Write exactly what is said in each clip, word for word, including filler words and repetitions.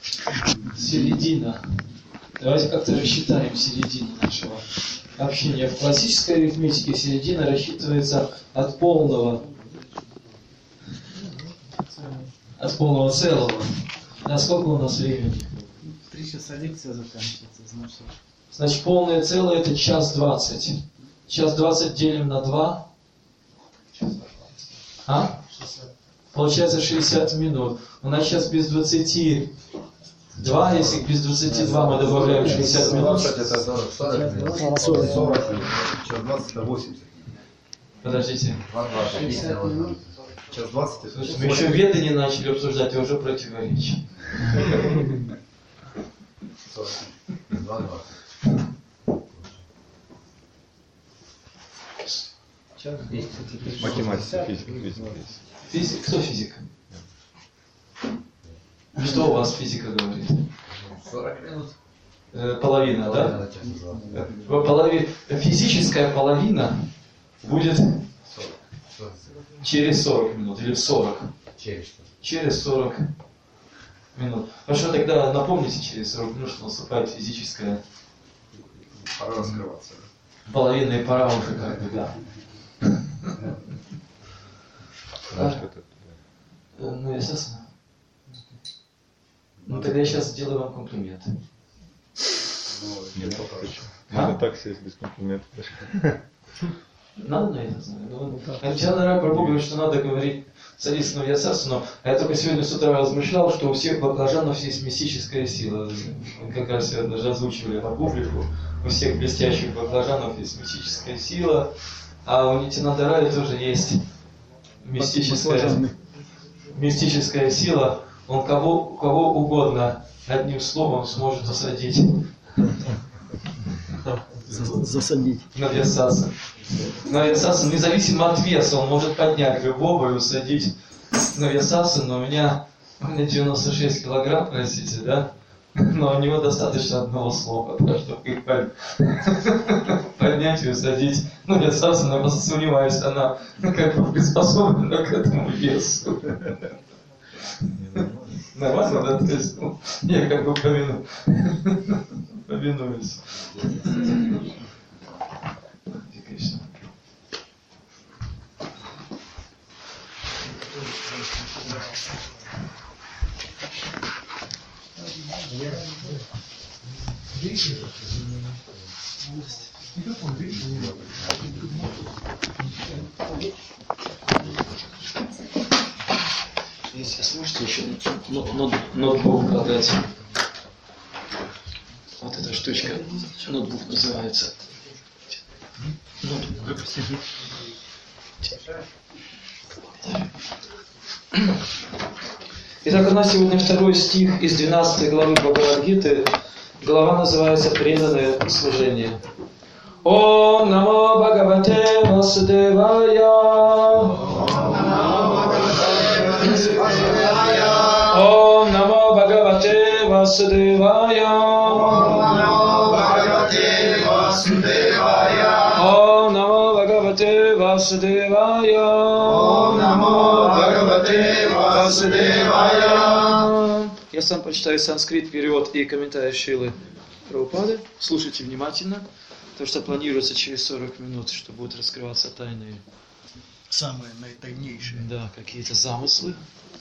Середина. Давайте как-то рассчитаем середину нашего общения. В классической арифметике середина рассчитывается от полного, от полного целого. На сколько у нас времени? Три часа лекция заканчивается, значит. Значит, полное целое это час двадцать. Час двадцать делим на два. А? Получается шестьдесят минут. У нас сейчас без двадцати два, если без двадцати два мы добавляем шестьдесят минут. Это сорок, сорок минут. сорок минут. Час двадцать это восемьдесят. Подождите. Час двадцать. Слушайте, мы еще веды не начали обсуждать, и уже противоречие. Математика, физика, физика. Физик? Кто физик? Что у вас физика говорит? сорок минут. Э, половина, да? Полови... Физическая половина будет через сорок минут или в сорок? Через. Через сорок минут. Ну что тогда напомните через сорок минут, что наступает физическая Пора раскрываться. половина и пора уже как бы, да. Ну, естественно. Ну, тогда я сейчас сделаю вам комплимент. Нет, можно так сесть без комплиментов. Надо, я знаю. Ну, Нитьянанда Прабху говорит, что надо говорить царицыну Вьясасану, а я только сегодня с утра размышлял, что у всех баклажанов есть мистическая сила. Как раз я даже озвучивали по публику. У всех блестящих баклажанов есть мистическая сила, а у Нитьянанда Раи тоже есть мистическая, мистическая сила. Он кого, кого угодно одним словом сможет осадить. Засадить. На Вьясаса. На Вьясаса, независимо от веса, он может поднять любого и усадить на Вьясаса, но у меня, у меня девяносто шесть килограмм, простите, да? Но у него достаточно одного слова, да, чтобы их поднять и усадить. Ну, Вьясаса, но я просто сомневаюсь, она как бы приспособлена к этому весу. Нормально, да? То есть, ну, я как бы повину, повинуюсь. Конечно. Если сможете еще ноутбук отдать. Вот эта штучка, ноутбук называется. Ноутбук. Итак, у нас сегодня второй стих из двенадцатой главы Бхагавад-гиты. Глава называется «Преданное служение». Ом намо Бхагавате Васудевая. Ом намо Бхагавате Васудевая. Ом намо Бхагавате Васудевая. Ом намо Бхагавате Васудевая. Я сам прочитаю санскрит, перевод и комментарий Шрилы Прабхупады. Слушайте внимательно, потому что планируется через сорок минут, что будут раскрываться тайные. Самые наитайнейшие. Да, какие-то замыслы.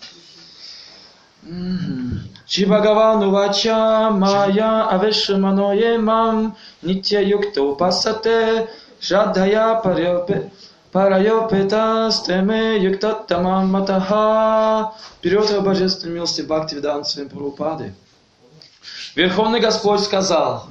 Шри Бхагаван увача мая авешаманоемам нитья юкта упасате шрадхая парайопета стеме юкта тамам матаха. Вперед о божественной милости Бхактивиданта Свами Прабхупады. Верховный Господь сказал: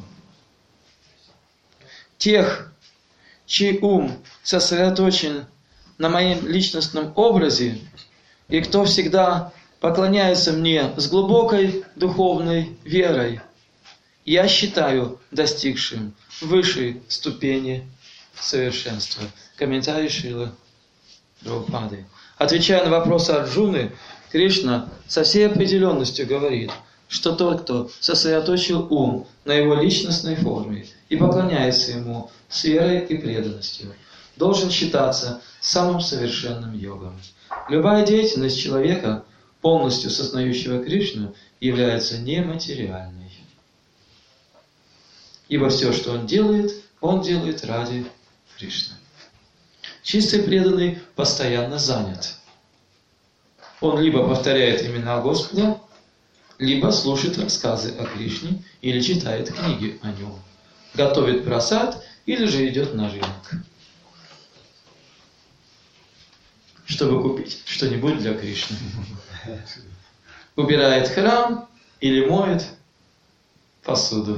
тех, чей ум сосредоточен на моем личностном образе, и кто всегда поклоняется мне с глубокой духовной верой, я считаю достигшим высшей ступени совершенства. Комментарий Шрилы Прабхупады. Отвечая на вопросы Арджуны, Кришна со всей определенностью говорит, что тот, кто сосредоточил ум на его личностной форме и поклоняется ему с верой и преданностью, должен считаться самым совершенным йогом. Любая деятельность человека полностью сознающего Кришну, является нематериальной. Ибо все, что он делает, он делает ради Кришны. Чистый преданный постоянно занят. Он либо повторяет имена Господа, либо слушает рассказы о Кришне или читает книги о нем, готовит прасад или же идет на рынок, чтобы купить что-нибудь для Кришны. Убирает храм или моет посуду.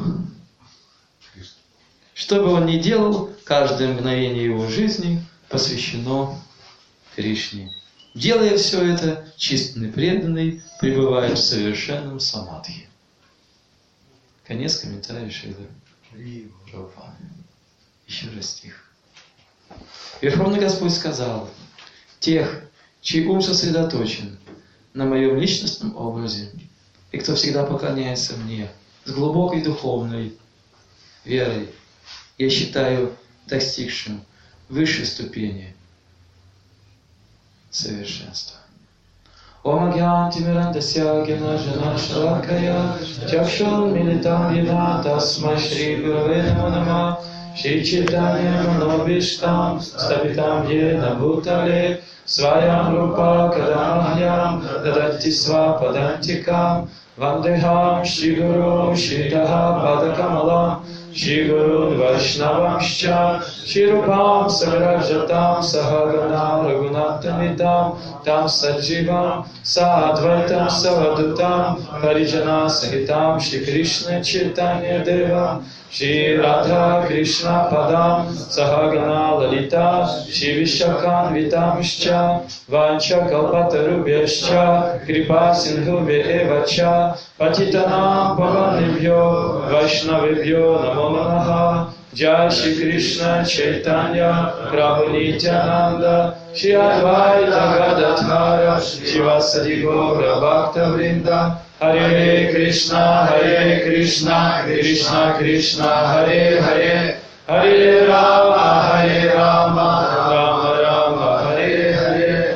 Что бы он ни делал, каждое мгновение его жизни посвящено Кришне. Делая все это, чистый преданный пребывает в совершенном самадхи. Конец комментария Шрилы Прабхупады. Еще раз стих. Верховный Господь сказал: тех, чей ум сосредоточен на моем личностном образе, и кто всегда поклоняется мне с глубокой духовной верой, я считаю достигшим высшей ступени совершенства. Ом агьянти мирандасья гена жана шалакая чакшун милитам яна тасмай шри гураве намо нама шри чайтанья манобиштам стапитам ена бхутале сваям рупа кадамахьям дадатти свападантикам вандехам шри гуру шритаха падакамалам Shri Guru Vaishnavamscha Shri Rupam Sagrajatam Sahagana Raghunatamitam Tam Sajivam Sadvaitam Savadutam Parijana Sahitam Shri Krishna Chaitanya Deva Shri Radha Krishna Padam Sahagana Lalita Shri Vishakam Vitamscha Vancha Kalpatarubhyascha Kripa Sindhubhya Evacha Patitanam Pavanibhyo Vaishnavibhyo Namo Namaha Jai Shri Krishna Chaitanya Prabhu Nityananda Shri Advaita Gadadhara Shivasadi Gaura Bhakta Vrinda Hare Krishna Hare Krishna Krishna Krishna Hare Hare Hare Rama Hare Rama Rama Rama Hare Hare.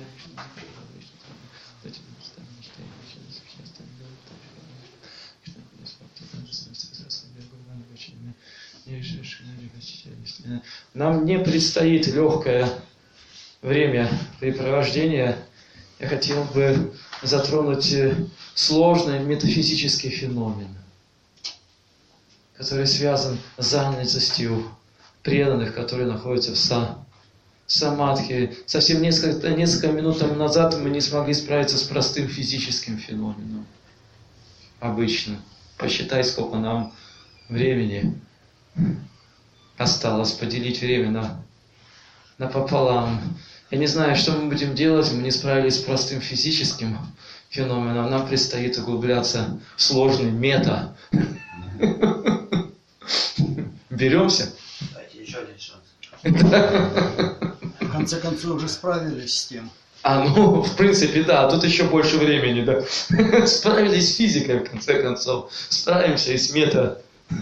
Нам не предстоит легкое времяпрепровождение. Я хотел бы затронуть сложный метафизический феномен, который связан с занятостью преданных, которые находятся в са, самадхи. Совсем несколько, несколько минут тому назад мы не смогли справиться с простым физическим феноменом. Обычно. Посчитай, сколько нам времени осталось, поделить время на, напополам. Я не знаю, что мы будем делать, мы не справились с простым физическим феноменом. Нам предстоит углубляться в сложный мета. Беремся? Дайте еще один шанс. В конце концов уже справились с тем. А, ну, в принципе, да, тут еще больше времени, да. Справились с физикой, в конце концов. Справимся и с мета.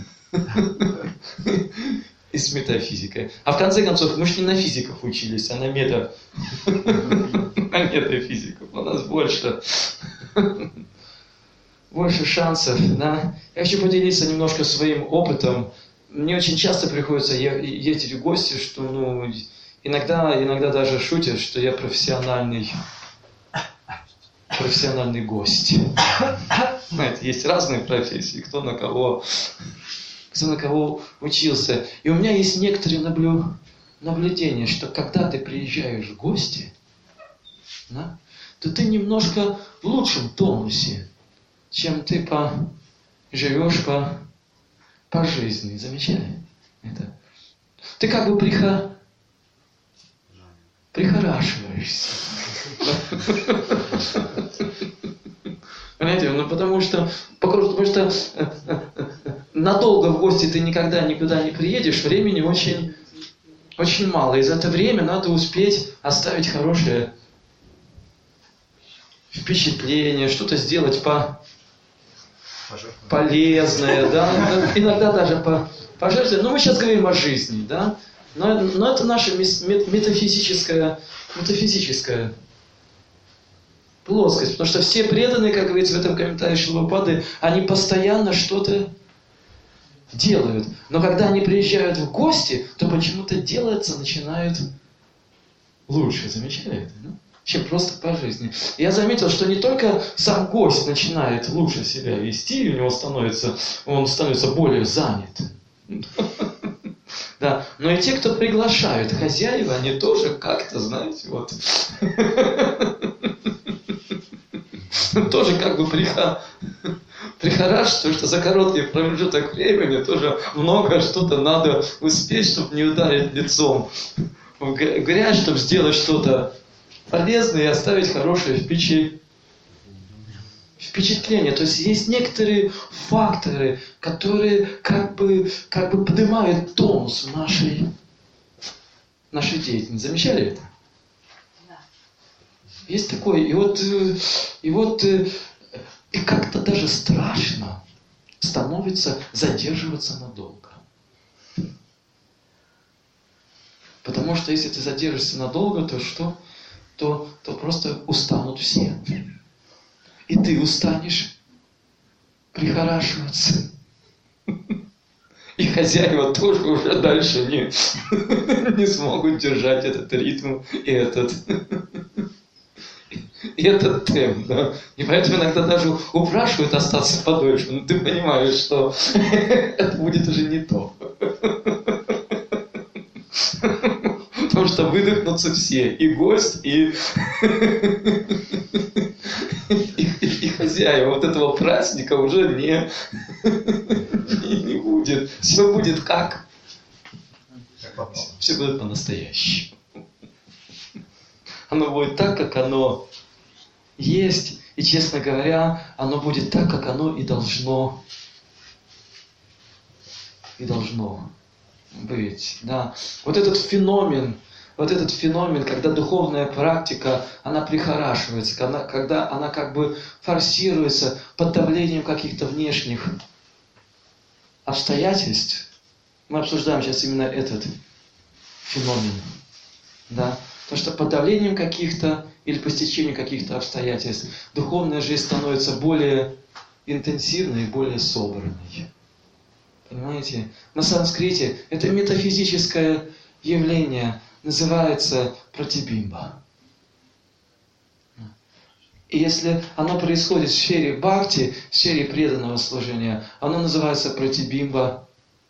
И с метафизикой. А в конце концов, мы же не на физиках учились, а на мета... на метафизиков. У нас больше... больше шансов, да. Я хочу поделиться немножко своим опытом. Мне очень часто приходится ездить в гости, что, ну, иногда, иногда даже шутят, что я профессиональный, профессиональный гость. Знаете, есть разные профессии, кто на кого, кто на кого учился. И у меня есть некоторые наблю, наблюдения, что когда ты приезжаешь в гости, да, то ты немножко в лучшем тонусе, чем ты по, живешь по, по жизни. Замечали это? Ты как бы приха, прихорашиваешься. Понимаете? Ну потому что, потому что надолго в гости ты никогда никуда не приедешь, времени очень, очень мало. И за это время надо успеть оставить хорошее впечатление, что-то сделать по полезное, да, иногда даже по пожертвовать. Но мы сейчас говорим о жизни, да, но, но это наша метафизическая, метафизическая плоскость. Потому что все преданные, как говорится в этом комментарии Шрила Прабхупады, они постоянно что-то делают. Но когда они приезжают в гости, то почему-то делаться начинают лучше. Замечали это? Ну? Чем просто по жизни. Я заметил, что не только сам гость начинает лучше себя вести, у него становится, он становится более занят. Да, но и те, кто приглашают хозяева, они тоже как-то, знаете, вот тоже как бы прихорашивают, потому что за короткий промежуток времени тоже много что-то надо успеть, чтобы не ударить лицом в грязь, чтобы сделать что-то полезное и оставить хорошее впечатление. Впечатление. То есть есть некоторые факторы, которые как бы, как бы поднимают тонус нашей, нашей деятельности. Замечали это? Да. Есть такое. И вот, и вот и как-то даже страшно становится задерживаться надолго. Потому что если ты задержишься надолго, то что? То, то просто устанут все. И ты устанешь прихорашиваться. И хозяева тоже уже дальше не, не смогут держать этот ритм и этот, и этот темп. Да? И поэтому иногда даже упрашивают остаться подольше. Но ты понимаешь, что это будет уже не то. Потому что выдохнутся все. И гость, и... И, и, и хозяева вот этого праздника уже не, не, не будет. Все будет как? Все будет по-настоящему. Оно будет так, как оно есть. И, честно говоря, оно будет так, как оно и должно. И должно быть. Да. Вот этот феномен, Вот этот феномен, когда духовная практика, она прихорашивается, когда, когда она как бы форсируется под давлением каких-то внешних обстоятельств. Мы обсуждаем сейчас именно этот феномен. Да? Потому что под давлением каких-то или по стечению каких-то обстоятельств духовная жизнь становится более интенсивной и более собранной. Понимаете? На санскрите это метафизическое явление называется пратибимба. И если оно происходит в сфере бхакти, в сфере преданного служения, оно называется пратибимба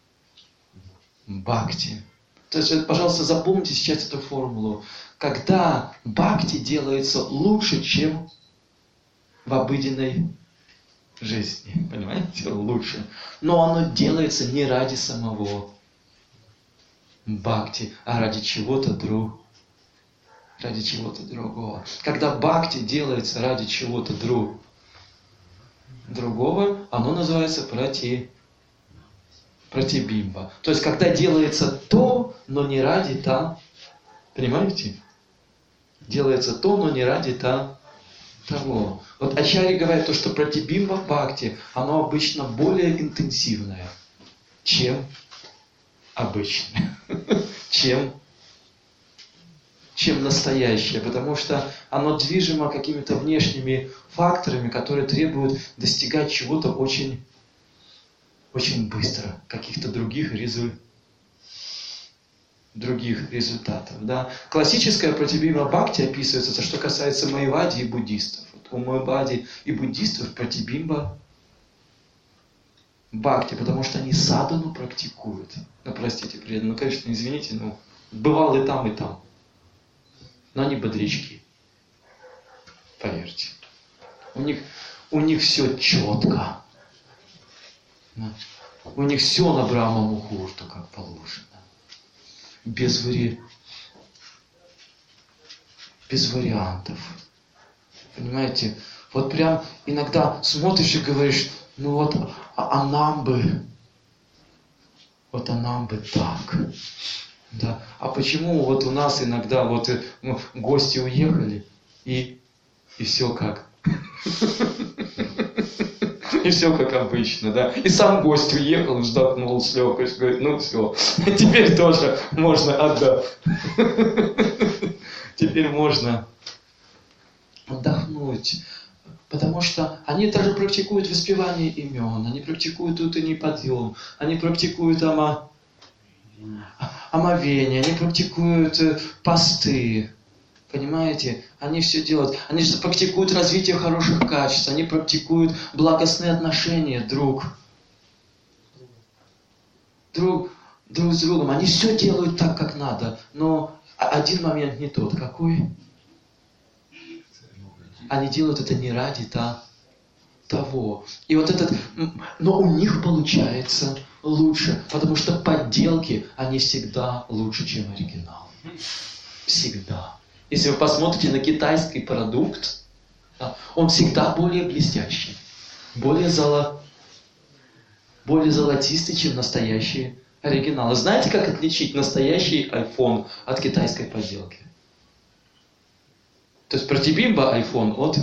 бхакти. То есть, пожалуйста, запомните сейчас эту формулу. Когда бхакти делается лучше, чем в обыденной жизни. Понимаете? Лучше. Но оно делается не ради самого бхакти, а ради чего-то друг, ради чего-то другого. Когда бхакти делается ради чего-то друг, другого, оно называется прати, пратибимба. То есть, когда делается то, но не ради та, понимаете? Делается то, но не ради та, того. Вот ачарьи говорят, то, что пратибимба бхакти, оно обычно более интенсивное, чем обычное, чем, чем настоящее, потому что оно движимо какими-то внешними факторами, которые требуют достигать чего-то очень, очень быстро, каких-то других результатов. других результатов. Да? Классическая пратибимба бхакти описывается, что касается майявади и буддистов. Вот у майявади и буддистов пратибимба бхакти, потому что они садану практикуют. Ну, простите, преданные, ну, конечно, извините, но бывал и там, и там. Но они бодрячки. Поверьте. У них, у них все четко. Да? У них все на Брахма Мухурту, как положено. Без, вари... без вариантов. Понимаете? Вот прям иногда смотришь и говоришь, ну вот, а, а нам бы, вот а нам бы так. Да. А почему вот у нас иногда вот ну, гости уехали, и, и все как? И все как обычно, да. И сам гость уехал, вздохнул с легкостью, говорит, ну все, теперь тоже можно отдать. Теперь можно отдохнуть. путь. Потому что они даже практикуют воспевание имен, они практикуют утренний подъем, они практикуют ома... омовение, они практикуют посты. Понимаете? Они все делают. Они же практикуют развитие хороших качеств, они практикуют благостные отношения друг, друг, друг с другом. Они все делают так, как надо. Но один момент не тот. Какой? Они делают это не ради та, того. И вот этот... Но у них получается лучше, потому что подделки, они всегда лучше, чем оригинал. Всегда. Если вы посмотрите на китайский продукт, да, он всегда более блестящий, более, золо... более золотистый, чем настоящие оригиналы. Знаете, как отличить настоящий iPhone от китайской подделки? То есть протибимба iPhone от,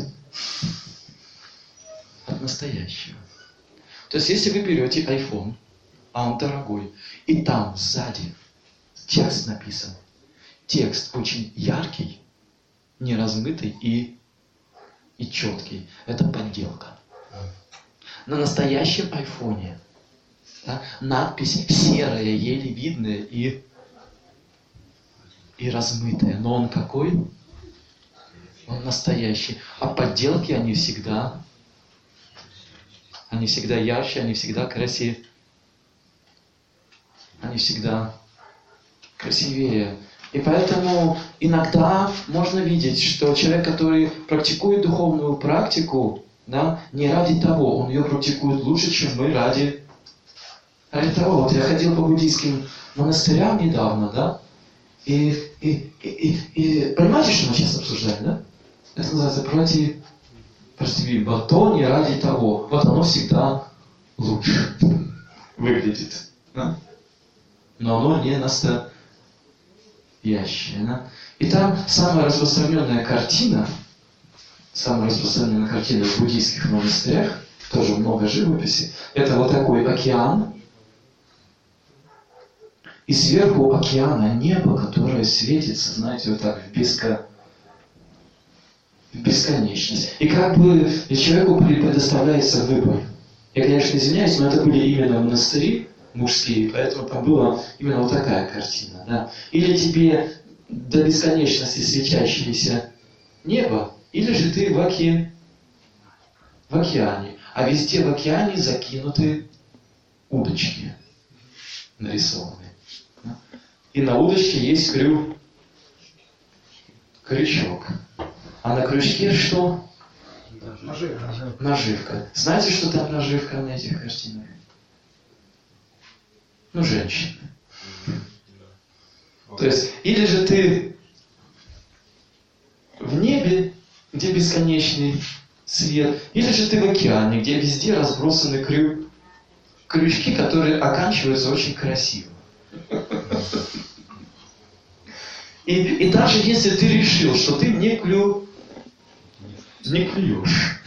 от настоящего. То есть если вы берете iPhone, а он дорогой, и там сзади текст написан, текст очень яркий, неразмытый и, и четкий. Это подделка. На настоящем айфоне да, надпись серая, еле видная и, и размытая. Но он какой? Он настоящий. А подделки, они всегда, они всегда ярче, они всегда красивее. Они всегда красивее. И поэтому иногда можно видеть, что человек, который практикует духовную практику, да, не ради того, он ее практикует лучше, чем мы ради, ради того. Вот я ходил по буддийским монастырям недавно, да, и, и, и, и, и понимаете, что мы сейчас обсуждаем, да? Это называется против, противимба. То не ради того. Вот оно всегда лучше выглядит. Да? Но оно не настоящее. Да? И там самая распространенная картина, самая распространенная картина в буддийских монастырях, тоже много живописи, это вот такой океан, и сверху океана небо, которое светится, знаете, вот так в беско... в бесконечность. И как бы человеку предоставляется выбор. Я, конечно, извиняюсь, но это были именно монастыри мужские, поэтому там была именно вот такая картина. Да? Или тебе до бесконечности светящееся небо, или же ты в, оке... в океане. А везде в океане закинуты удочки нарисованы. Да? И на удочке есть крю... крючок. А на крючке что? Наживка. Наживка. Знаете, что там наживка на этих картинах? Ну, женщины. То есть, или же ты в небе, где бесконечный свет, или же ты в океане, где везде разбросаны крю... крючки, которые оканчиваются очень красиво. И, и даже если ты решил, что ты не клю... не клюешь,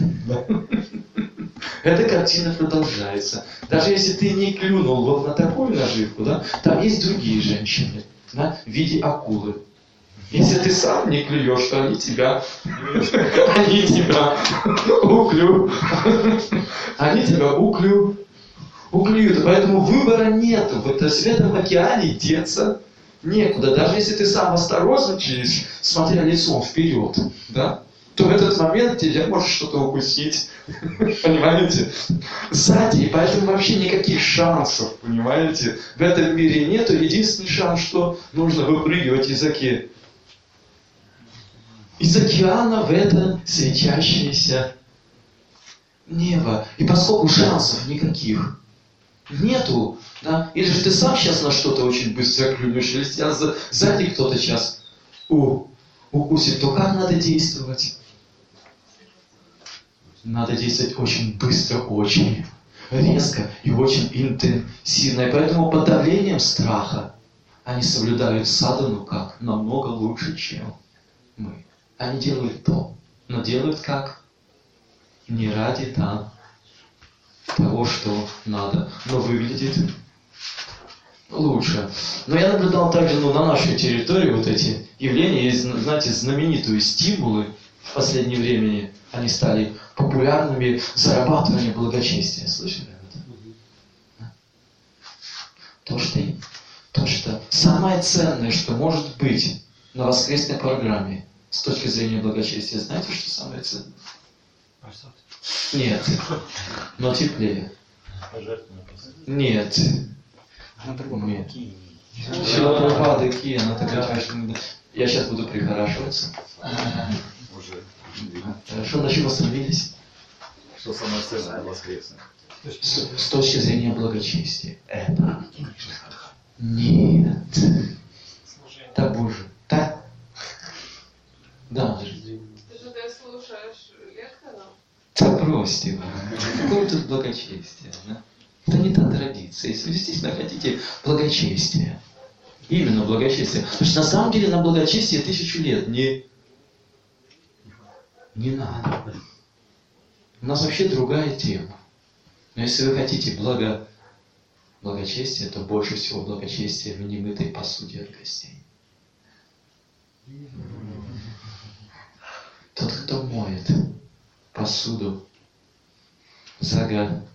эта картина продолжается. Даже если ты не клюнул вот на такую наживку, да, там есть другие женщины, да, в виде акулы. Если ты сам не клюешь, то они тебя, они тебя уклю, они тебя уклю, уклюют. Поэтому выбора нету. Вот в этом океане деться некуда. Даже если ты сам осторожничаешь, смотря лицом вперед, да, то в этот момент тебе может что-то укусить. Понимаете? Сзади. И поэтому вообще никаких шансов, понимаете? В этом мире нету. Единственный шанс, что нужно выпрыгивать из океана. Из океана в это светящееся небо. И поскольку шансов никаких нету, да, или же ты сам сейчас на что-то очень быстро клюнешь, или тебя сзади кто-то сейчас у, укусит, то как надо действовать? Надо действовать очень быстро, очень резко и очень интенсивно. И поэтому под давлением страха они соблюдают садану как? Намного лучше, чем мы. Они делают то, но делают как? Не ради там, того, что надо, но выглядит лучше. Но я наблюдал также ну, на нашей территории вот эти явления. Есть, знаете, знаменитые стимулы в последнее время. Они стали популярными зарабатыванием благочестия. Слышали это? То что, то, что самое ценное, что может быть на воскресной программе с точки зрения благочестия, знаете, что самое ценное? Нет. Но теплее. Нет. Нет. Все пропады, она такая, я сейчас буду прихорашиваться. Хорошо, на чем остановились? Что самое ценное воскресное? С, с точки зрения благочестия. Это. Нет. Да Боже. Да? Да. Ты что, ты слушаешь лекторов? Да бросьте его. Какое тут благочестие? Да? Это не та традиция. Если вы действительно хотите благочестия, именно благочестие. Потому что на самом деле на благочестие тысячу лет не, не надо. У нас вообще другая тема. Но если вы хотите благо, благочестия, то больше всего благочестия в немытой посуде от гостей. Тот, кто моет посуду за, го...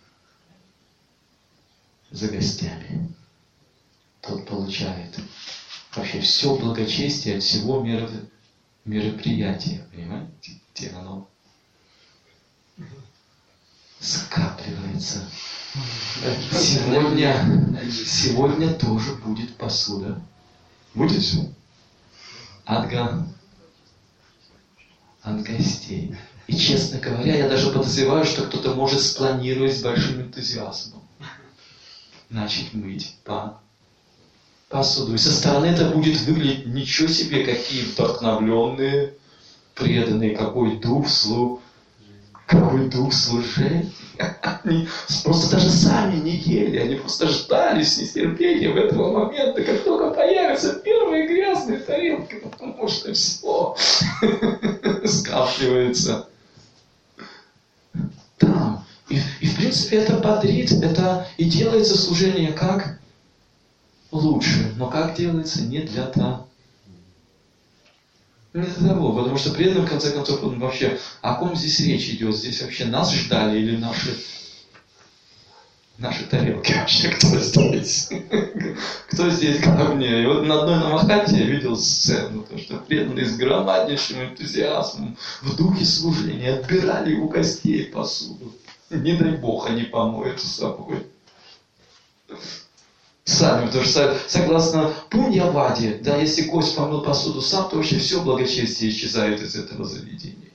за гостями, тот получает вообще все благочестие от всего меро... мероприятия. Понимаете, где оно скапливается. Сегодня, сегодня тоже будет посуда. Будет же? От, го... от гостей. И, честно говоря, я даже подозреваю, что кто-то может спланировать с большим энтузиазмом. Начать мыть по посуду. И со стороны это будет выглядеть ничего себе, какие вдохновленные, преданные, какой дух слу, какой дух служения. Они просто даже сами не ели, они просто ждали с нетерпением этого момента, как только появятся первые грязные тарелки, потому что все скапливается там. И, и в принципе это бодрит, это и делается служение как лучше, но как делается не для того. Не для того, потому что преданный, в конце концов, он вообще, о ком здесь речь идет? Здесь вообще нас ждали или наши, наши тарелки вообще? Кто здесь? Кто здесь ко мне? И вот на одной намахате я видел сцену, то, что преданные с громаднейшим энтузиазмом в духе служения отбирали у гостей посуду. Не дай Бог, они помоют с собой. Сами, потому что согласно Пуньяваде, да, если гость помыл посуду сам, то вообще все благочестие исчезает из этого заведения.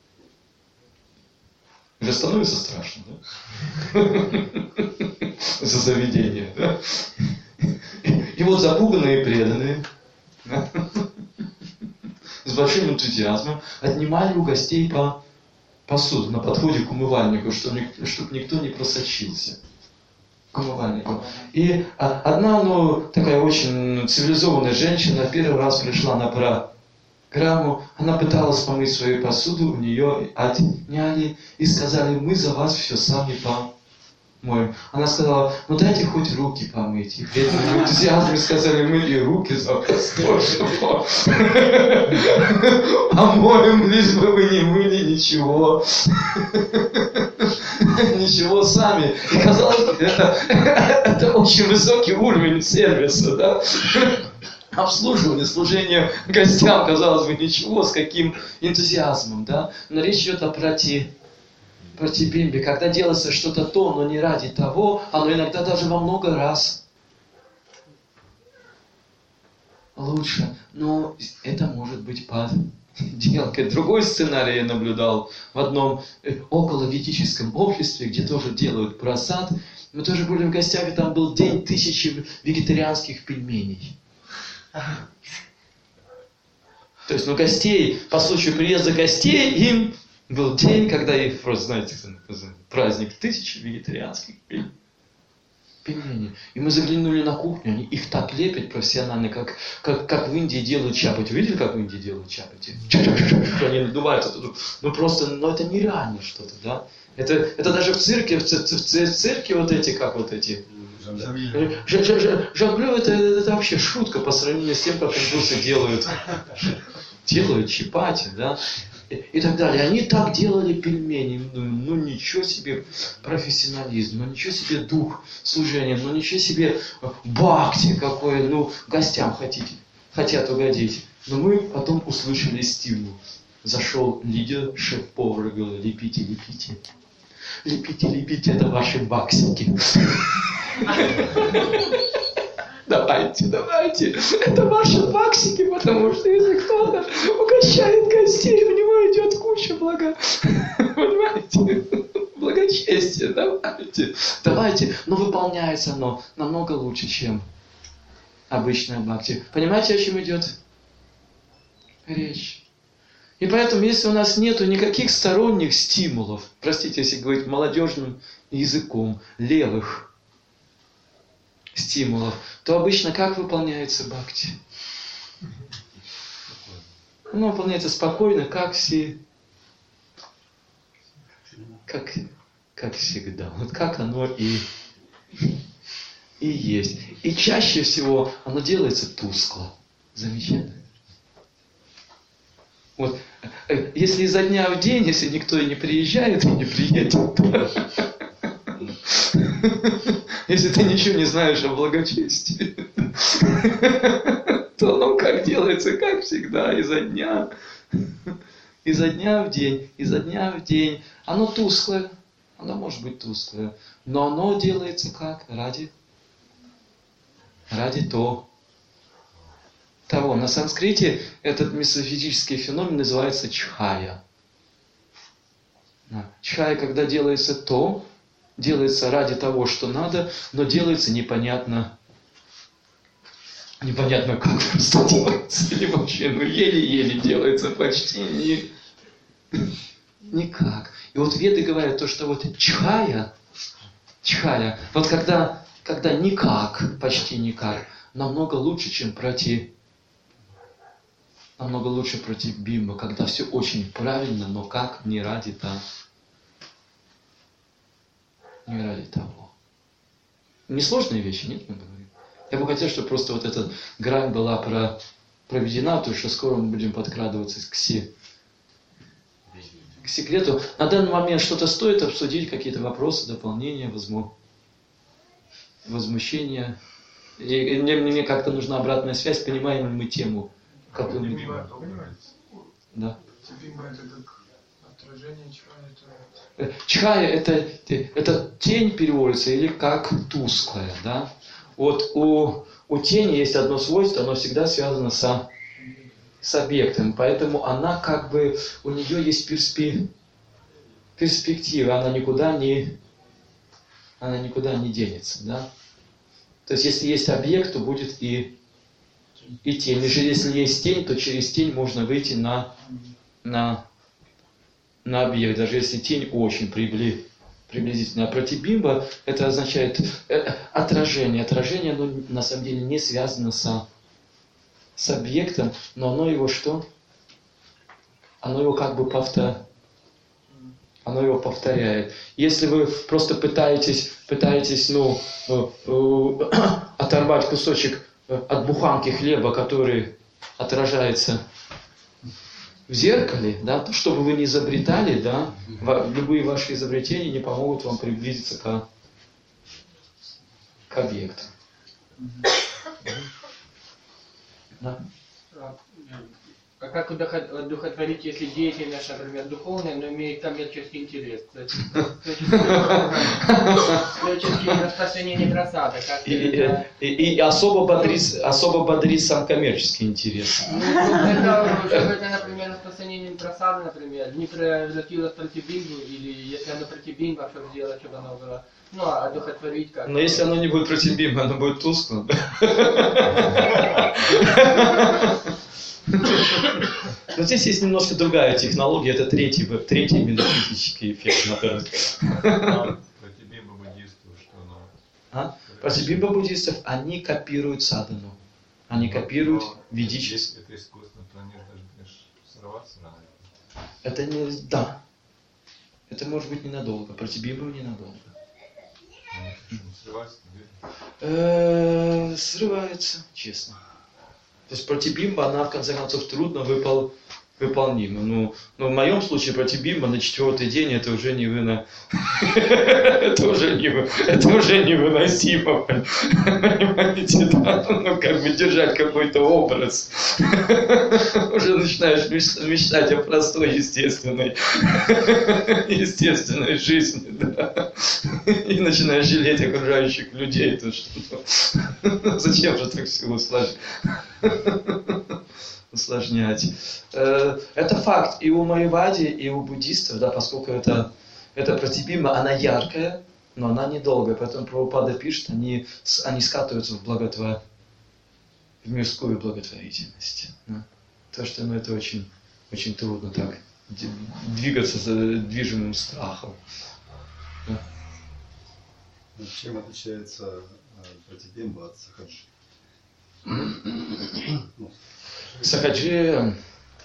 Уже становится страшно, да? За заведение, да? И вот запуганные преданные, да? С большим энтузиазмом отнимали у гостей по посуду на подходе к умывальнику, чтобы никто не просочился. К умывальнику. И одна, ну, такая очень цивилизованная женщина первый раз пришла на программу, она пыталась помыть свою посуду, у нее отняли и сказали: мы за вас все сами помоем. Она сказала: ну дайте хоть руки помыть. И при этом в энтузиазме сказали: мы и руки за вас тоже помоем, лишь бы вы не мыли ничего. Ничего сами. И казалось, это, это очень высокий уровень сервиса, да? Обслуживание, служение гостям, казалось бы, ничего, с каким энтузиазмом, да? Но речь идет о проти, протибимбе, когда делается что-то то, но не ради того, оно иногда даже во много раз лучше. Но это может быть под делкой. Другой сценарий я наблюдал в одном околоведическом обществе, где тоже делают просад. Мы тоже были в гостях, и там был день тысячи вегетарианских пельменей. То есть, ну, гостей, по случаю приезда гостей, им был день, когда их, просто, знаете, праздник тысячи вегетарианских пельменей. Пельмени. И мы заглянули на кухню, они их так лепят профессионально, как, как, как в Индии делают чапати. Видели, как в Индии делают чапати? Они надуваются. Ну просто, ну это нереально что-то, да? Это, это даже в цирке, в, в, в, в цирке вот эти, как вот эти... Жонглёр, это, это вообще шутка по сравнению с тем, как индусы делают, делают чапати, да? и, и так далее. Они так делали пельмени. Ну, ну ничего себе профессионализм, ну ничего себе дух служения, ну ничего себе бхакти какое, ну гостям хотите, хотят угодить. Но мы потом услышали стимул. Зашел лидер, шеф-повар и говорил: лепите, лепите. Лепите, лепите, это ваши баксики. Давайте, давайте, это ваши баксики, потому что если кто-то угощает гостей, у него идет куча блага. Понимаете? Благочестие, давайте. Давайте, но выполняется оно намного лучше, чем обычная бхакти. Понимаете, о чем идет речь? И поэтому, если у нас нету никаких сторонних стимулов, простите, если говорить молодежным языком, левых стимулов, то обычно как выполняется бхакти? Оно выполняется спокойно, как все, как, как всегда. Вот как оно и, и есть. И чаще всего оно делается тускло. Замечательно. Вот, если изо дня в день, если никто и не приезжает и не приедет, то, если ты ничего не знаешь о благочестии, то оно как делается, как всегда, изо дня, изо дня в день, изо дня в день. Оно тусклое, оно может быть тусклое, но оно делается как? Ради, ради то. Того. На санскрите этот метафизический феномен называется чхая. Чхая, когда делается то, делается ради того, что надо, но делается непонятно, непонятно как просто делается, или вообще, ну еле-еле делается, почти не, никак. И вот веды говорят то, что вот чхая, чхая, вот когда, когда никак, почти никак, намного лучше, чем против намного лучше против бимба, когда все очень правильно, но как не ради того. Не ради того. Несложные вещи, нет, мы говорим. Я бы хотел, чтобы просто вот эта грань была про, проведена, потому что скоро мы будем подкрадываться к, се, к секрету. На данный момент что-то стоит обсудить, какие-то вопросы, дополнения, возму, возмущения. И, и мне, мне как-то нужна обратная связь, понимаем ли мы тему. Какую-нибудь. Да. Отражение чхая. Чхая это, это тень переводится или как тусклая. Да? Вот у, у тени есть одно свойство, оно всегда связано со, с объектом. Поэтому она как бы, у нее есть перспи, перспектива, она никуда не, она никуда не денется. Да? То есть если есть объект, то будет и И тень. И если есть тень, то через тень можно выйти на, на, на объект, даже если тень очень прибли, приблизительно. А протибимба это означает отражение. Отражение, оно на самом деле не связано со, с объектом, но оно его что? Оно его как бы повторяет. Оно его повторяет. Если вы просто пытаетесь, пытаетесь ну, оторвать кусочек от буханки хлеба, который отражается в зеркале, да, то, что бы вы ни изобретали, да, любые ваши изобретения не помогут вам приблизиться к, к объекту. Да. А как удохотворить, если деятельность, например, духовная, но имеет коммерческий интерес? Всяческие распространение просада. И, и, и особо бодрит, особо бодрит сам коммерческий интерес. Ну, это, это, например, распространение просада, например, не превратилось в протибимбу, или если оно протибимба, чтобы сделать, чтобы оно было, ну, а одухотворить как? Но если оно не будет протибимба, оно будет тускло. Но здесь есть немножко другая технология, это третий, третий метафизический эффект, например. Протибимба буддистов, что оно... А? Протибимба буддистов, они копируют садану. Они копируют ведическое. Это искусственно, то они должны сорваться рано. Это не... Да. Это может быть ненадолго. Протибимба ненадолго. Срывается? Срывается, честно. То есть протибимба, она в конце концов трудно выпол, выполнимо. Ну, но в моем случае Пратибимба на четвертый день это уже не вына. Это уже не это уже невыносимо. Понимаете, да? Ну, как бы держать какой-то образ. Уже начинаешь мечтать о простой, естественной, естественной жизни, да. И начинаешь жалеть окружающих людей. То, что, ну, зачем же так все усложнять? усложнять. Это факт и у майявади, и у буддистов, да, поскольку это, это Пратибимба, она яркая, но она недолгая. Поэтому Прабхупада пишет, они, они скатываются в благотво, в мирскую благотворительность. Да. То, что ну, это очень, очень трудно так двигаться за движимым страхом. Да. Чем отличается Пратибимба от Сахаджи? Сахаджия,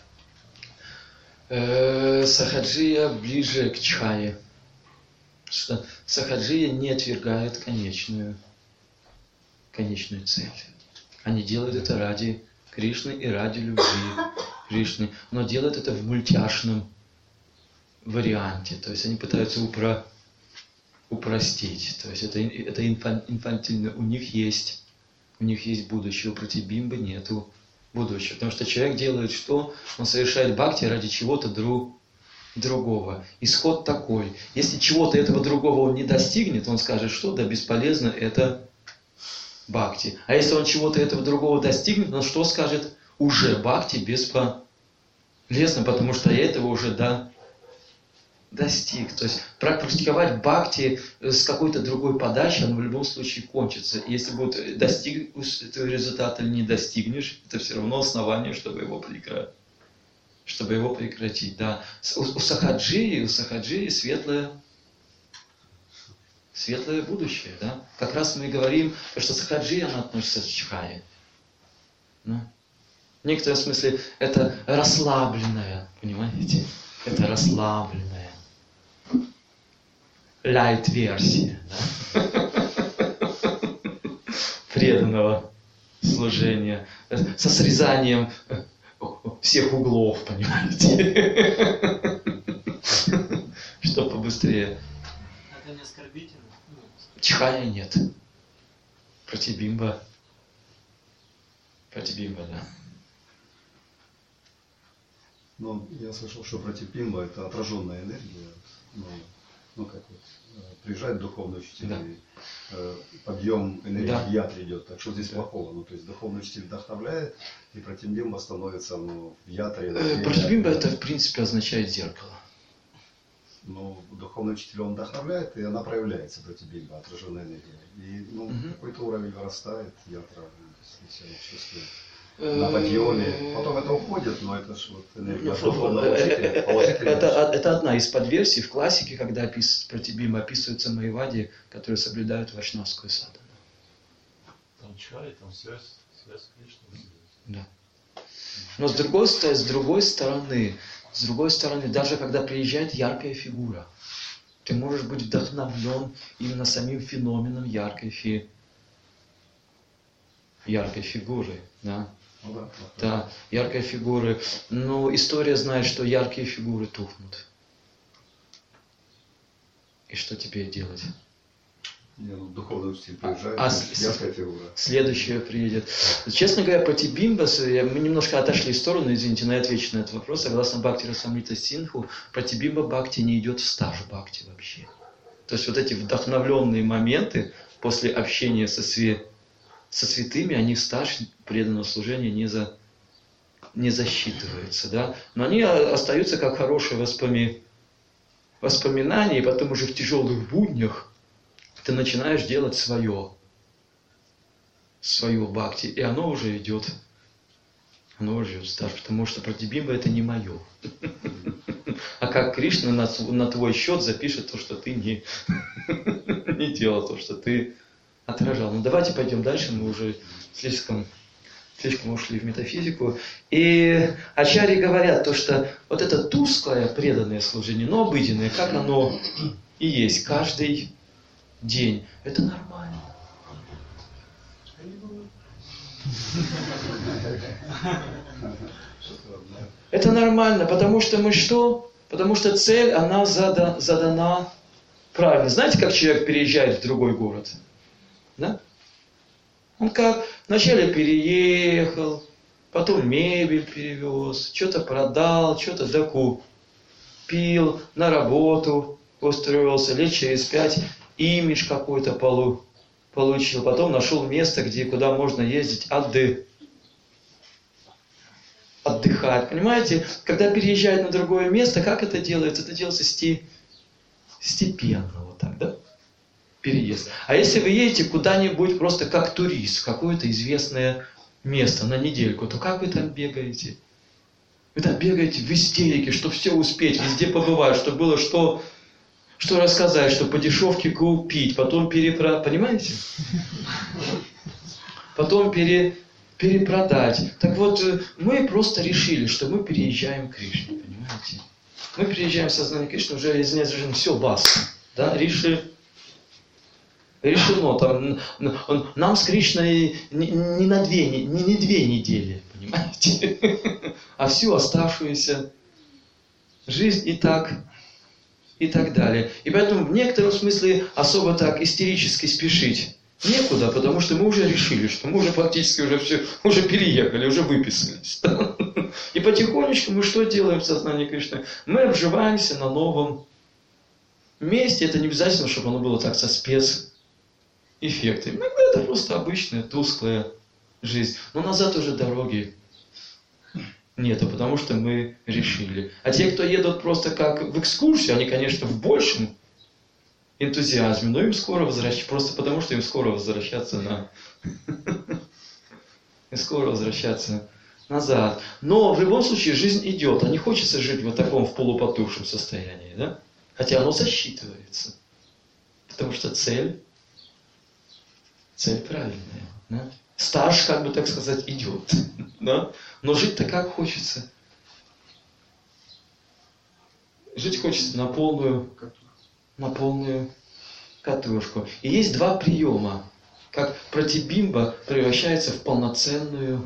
э, сахаджия ближе к чхае. Что сахаджия не отвергает конечную, конечную цель. Они делают это ради Кришны и ради любви Кришны, но делают это в мультяшном варианте. То есть они пытаются упро, упростить. То есть это, это инфан, инфантильно. У них есть, у них есть будущее, у Пратибимбы нету будущего. Потому что человек делает что? Он совершает бхакти ради чего-то друг, другого. Исход такой. Если чего-то этого другого он не достигнет, он скажет, что да, бесполезно это бхакти. А если он чего-то этого другого достигнет, он что скажет? Уже бхакти бесполезно, потому что я этого уже да, достиг. То есть практиковать бхакти с какой-то другой подачей, оно в любом случае кончится. Если будет достиг этого результата или не достигнешь, это все равно основание, чтобы его прекратить. Чтобы его прекратить. Да. У, у сахаджи, у сахаджи светлое, светлое будущее. Да. Как раз мы и говорим, что сахаджи, она относится к чхае. Да. В некотором смысле это расслабленное, понимаете? Это расслабленное. Лайт-версия, да? Преданного служения, со срезанием всех углов, понимаете? Чтобы побыстрее. Это не оскорбительно? Чхая нет. Пратибимба. Пратибимба, да. Ну, я слышал, что Пратибимба это отраженная энергия. Ну, ну как вот, приезжает духовный учитель, Да. и э, подъем энергии Да. в ятре идет. Так что здесь Да. плохого? Ну, то есть духовный учитель вдохновляет, и Пратибимба становится ну, в ятре. Э, Пратибимба это в принципе означает зеркало. Ну, духовный учитель он вдохновляет, и она проявляется, Пратибимба, отраженная энергия. И ну, Мгм. какой-то уровень вырастает, ятра, если себя чувствует. На подъеме. Потом это уходит, но это же вот энергия Ну, духовного учителя, положительная. Это, это одна из подверсий в классике, когда описывается Пратибимба, описываются майявади, которые соблюдают вайшнавскую садану. Там чай, там связь, связь с Кришной. Да. Но с другой, ст- с другой стороны, с другой стороны, даже когда приезжает яркая фигура, ты можешь быть вдохновлен именно самим феноменом яркой, фи... яркой фигуры. Да? Ну да, Да, яркой фигуры. Но история знает, что яркие фигуры тухнут. И что теперь делать? Не, ну, духовный учитель приезжает, А, значит, с- яркая фигура. Следующее приедет. Честно говоря, Пратибимба, мы немножко отошли в сторону, извините, но я отвечу на этот вопрос. Согласно Бхакти Расамрита Синху, Пратибимба Бхакти не идет в стаж Бхакти вообще. То есть вот эти вдохновленные моменты после общения со, све... со святыми, они в стаж преданного служения не, за... не засчитываются. Да? Но они остаются как хорошие воспоми... воспоминания, и потом уже в тяжелых буднях ты начинаешь делать свое, свое бхакти, и оно уже идет, оно уже идет в стаж, потому что Пратибимба это не мое. А как Кришна на, на твой счет запишет то, что ты не, не делал, то, что ты отражал. Ну давайте пойдем дальше, мы уже слишком, слишком ушли в метафизику. И ачарьи говорят то, что вот это тусклое преданное служение, но обыденное, как оно и есть каждый день, это нормально. Это нормально, потому что мы что? Потому что цель, она зада, задана правильно. Знаете, как человек переезжает в другой город? Да? Он как вначале переехал, потом мебель перевез, что-то продал, что-то докупил, на работу устроился, лет через пять имидж какой-то полу, получил, потом нашел место, где, куда можно ездить отдых. Отдыхать. Понимаете, когда переезжают на другое место, как это делается? Это делается сти... степенно, вот так, да? Переезд. А если вы едете куда-нибудь просто как турист, в какое-то известное место на недельку, то как вы там бегаете? Вы там бегаете в истерике, чтобы все успеть, везде побывать, чтобы было что, что рассказать, что по дешевке купить, потом перепродать. Понимаете? Потом пере... перепродать. Так вот, мы просто решили, что мы переезжаем к Кришне, понимаете? Мы переезжаем в сознание Кришны, уже из жизни все, баста. Да? Реши... Решено. Там, нам с Кришной не, не на две, не, не две недели, понимаете? А всю оставшуюся жизнь и так, и так далее. И поэтому в некотором смысле особо так истерически спешить некуда, потому что мы уже решили, что мы уже фактически уже все, уже переехали, уже выписались. И потихонечку мы что делаем в сознании Кришны? Мы обживаемся на новом месте. Это не обязательно, чтобы оно было так со спецэффектами. Иногда это просто обычная, тусклая жизнь. Но назад уже дороги нету, потому что мы решили. А те, кто едут просто как в экскурсию, они, конечно, в большем энтузиазме, но им скоро возвращаться, просто потому что им скоро возвращаться на... И скоро возвращаться назад. Но в любом случае жизнь идет, а не хочется жить вот таком в полупотухшем состоянии, да? Хотя оно засчитывается. Потому что цель, цель правильная, да? Стаж, как бы так сказать, идет, да? Но жить-то как хочется? Жить хочется на полную... на полную катушку. И есть два приема, как пратибимба превращается в полноценную...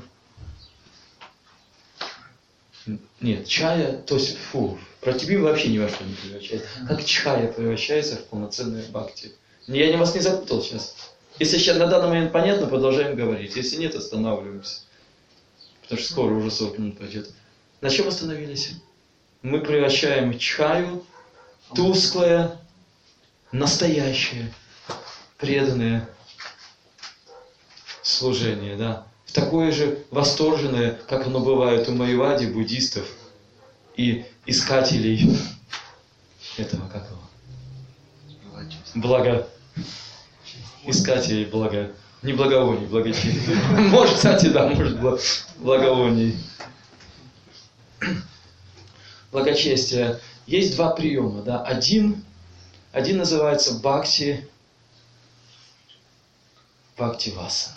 Нет, чая, то есть, фу, пратибимба вообще ни во что не превращается. Как чая превращается в полноценную бхакти. Я не вас не запутал сейчас. Если сейчас на данный момент понятно, продолжаем говорить. Если нет, останавливаемся. Потому что скоро уже сорок минут пройдет. На чем остановились? Мы превращаем чаю, тусклое, настоящее, преданное служение, да, в такое же восторженное, как оно бывает у майявади, буддистов и искателей этого, как его? Блага. Искателей блага. Не благовоний, благочестия. Может, кстати, да, может, благовоний. Благочестие. Есть два приема, да. Один, один называется бхакти, бхакти васана.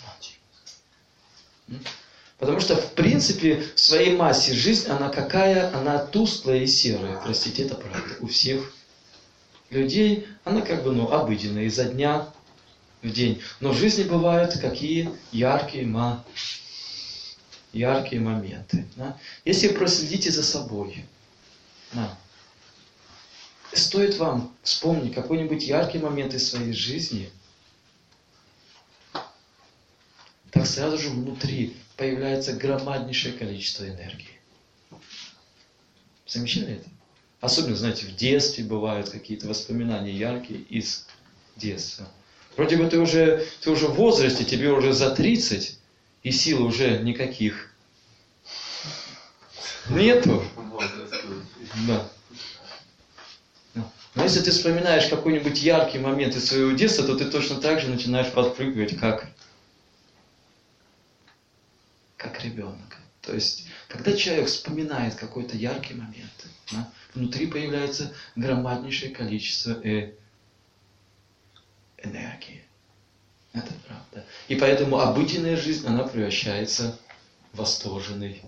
Потому что, в принципе, в своей массе жизнь, она какая? Она тусклая и серая. Простите, это правда. У всех людей она как бы, ну, обыденная, изо дня в день. Но в жизни бывают какие яркие, ма... яркие моменты. Да? Если проследите за собой, да, стоит вам вспомнить какой-нибудь яркий момент из своей жизни, так сразу же внутри появляется громаднейшее количество энергии. Замечали это? Особенно, знаете, в детстве бывают какие-то воспоминания яркие из детства. Вроде бы ты уже, ты уже в возрасте, тебе уже за тридцать, и сил уже никаких нету. Да. Но если ты вспоминаешь какой-нибудь яркий момент из своего детства, то ты точно так же начинаешь подпрыгивать, как, как ребенок. То есть, когда человек вспоминает какой-то яркий момент, да, внутри появляется громаднейшее количество э, энергии. Это правда. И поэтому обыденная жизнь, она превращается в восторженный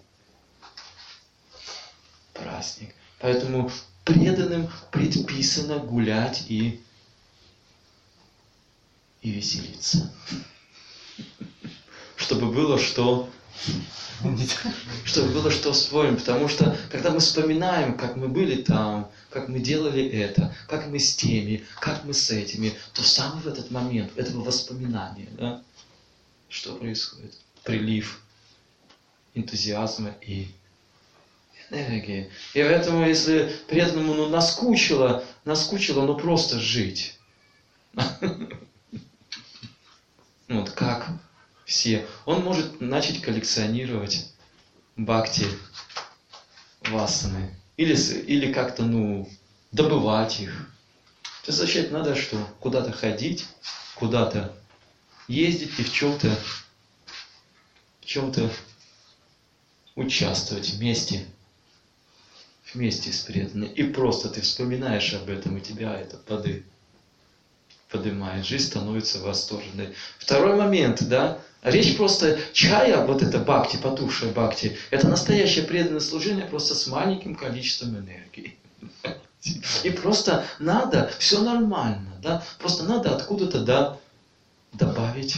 праздник. Поэтому преданным предписано гулять и, и веселиться. Чтобы было что Чтобы было что вспомнить. Потому что, когда мы вспоминаем, как мы были там, как мы делали это, как мы с теми, как мы с этими, то самый в этот момент этого воспоминания, да, что происходит? Прилив энтузиазма и энергии. И поэтому, если преданному ну, наскучило, наскучило, ну просто жить. Вот как все. Он может начать коллекционировать бхакти васаны. Или, или как-то, ну, добывать их. То есть, значит, надо что? Куда-то ходить, куда-то ездить и в чем-то в чем-то участвовать вместе. Вместе с преданными. И просто ты вспоминаешь об этом, и тебя это поды, поднимает. Жизнь становится восторженной. Второй момент, да? Речь просто чая, вот это бхакти, потухшая бхакти, это настоящее преданное служение просто с маленьким количеством энергии. И просто надо, все нормально, да? Просто надо откуда-то, да, добавить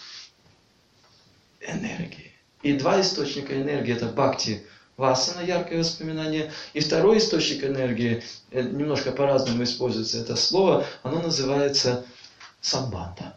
энергии. И два источника энергии это бхакти, васана, яркое воспоминание. И второй источник энергии, немножко по-разному используется это слово, оно называется самбанда.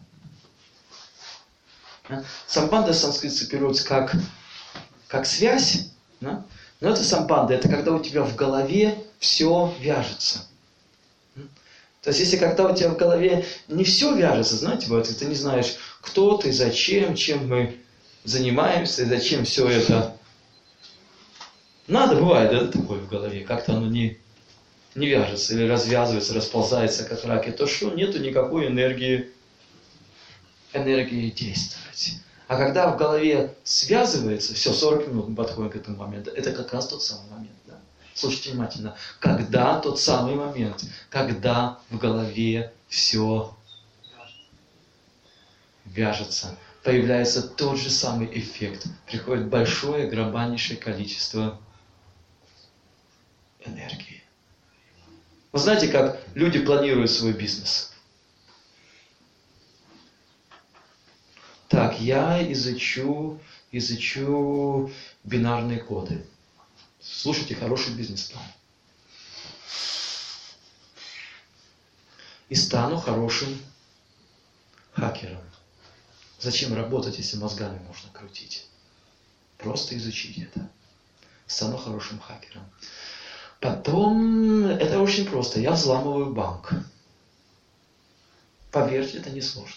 Самбанда в санскрите переводится как, как связь, да? Но это самбанда, это когда у тебя в голове все вяжется. То есть, если когда у тебя в голове не все вяжется, знаете, вот ты не знаешь, кто ты, зачем, чем мы занимаемся, и зачем все это надо, бывает, да, такое в голове, как-то оно не, не вяжется, или развязывается, расползается, как раки, то что нету никакой энергии, энергии действовать. А когда в голове связывается, все, сорок минут мы подходим к этому моменту, это как раз тот самый момент. Да? Слушайте внимательно. Когда тот самый момент, когда в голове все вяжется, появляется тот же самый эффект. Приходит большое, громаднейшее количество энергии. Вы знаете, как люди планируют свой бизнес? Так, я изучу, изучу бинарные коды. Слушайте, хороший бизнес-план. И стану хорошим хакером. Зачем работать, если мозгами можно крутить? Просто изучить это. Стану хорошим хакером. Потом, это очень просто. Я взламываю банк. Поверьте, это несложно.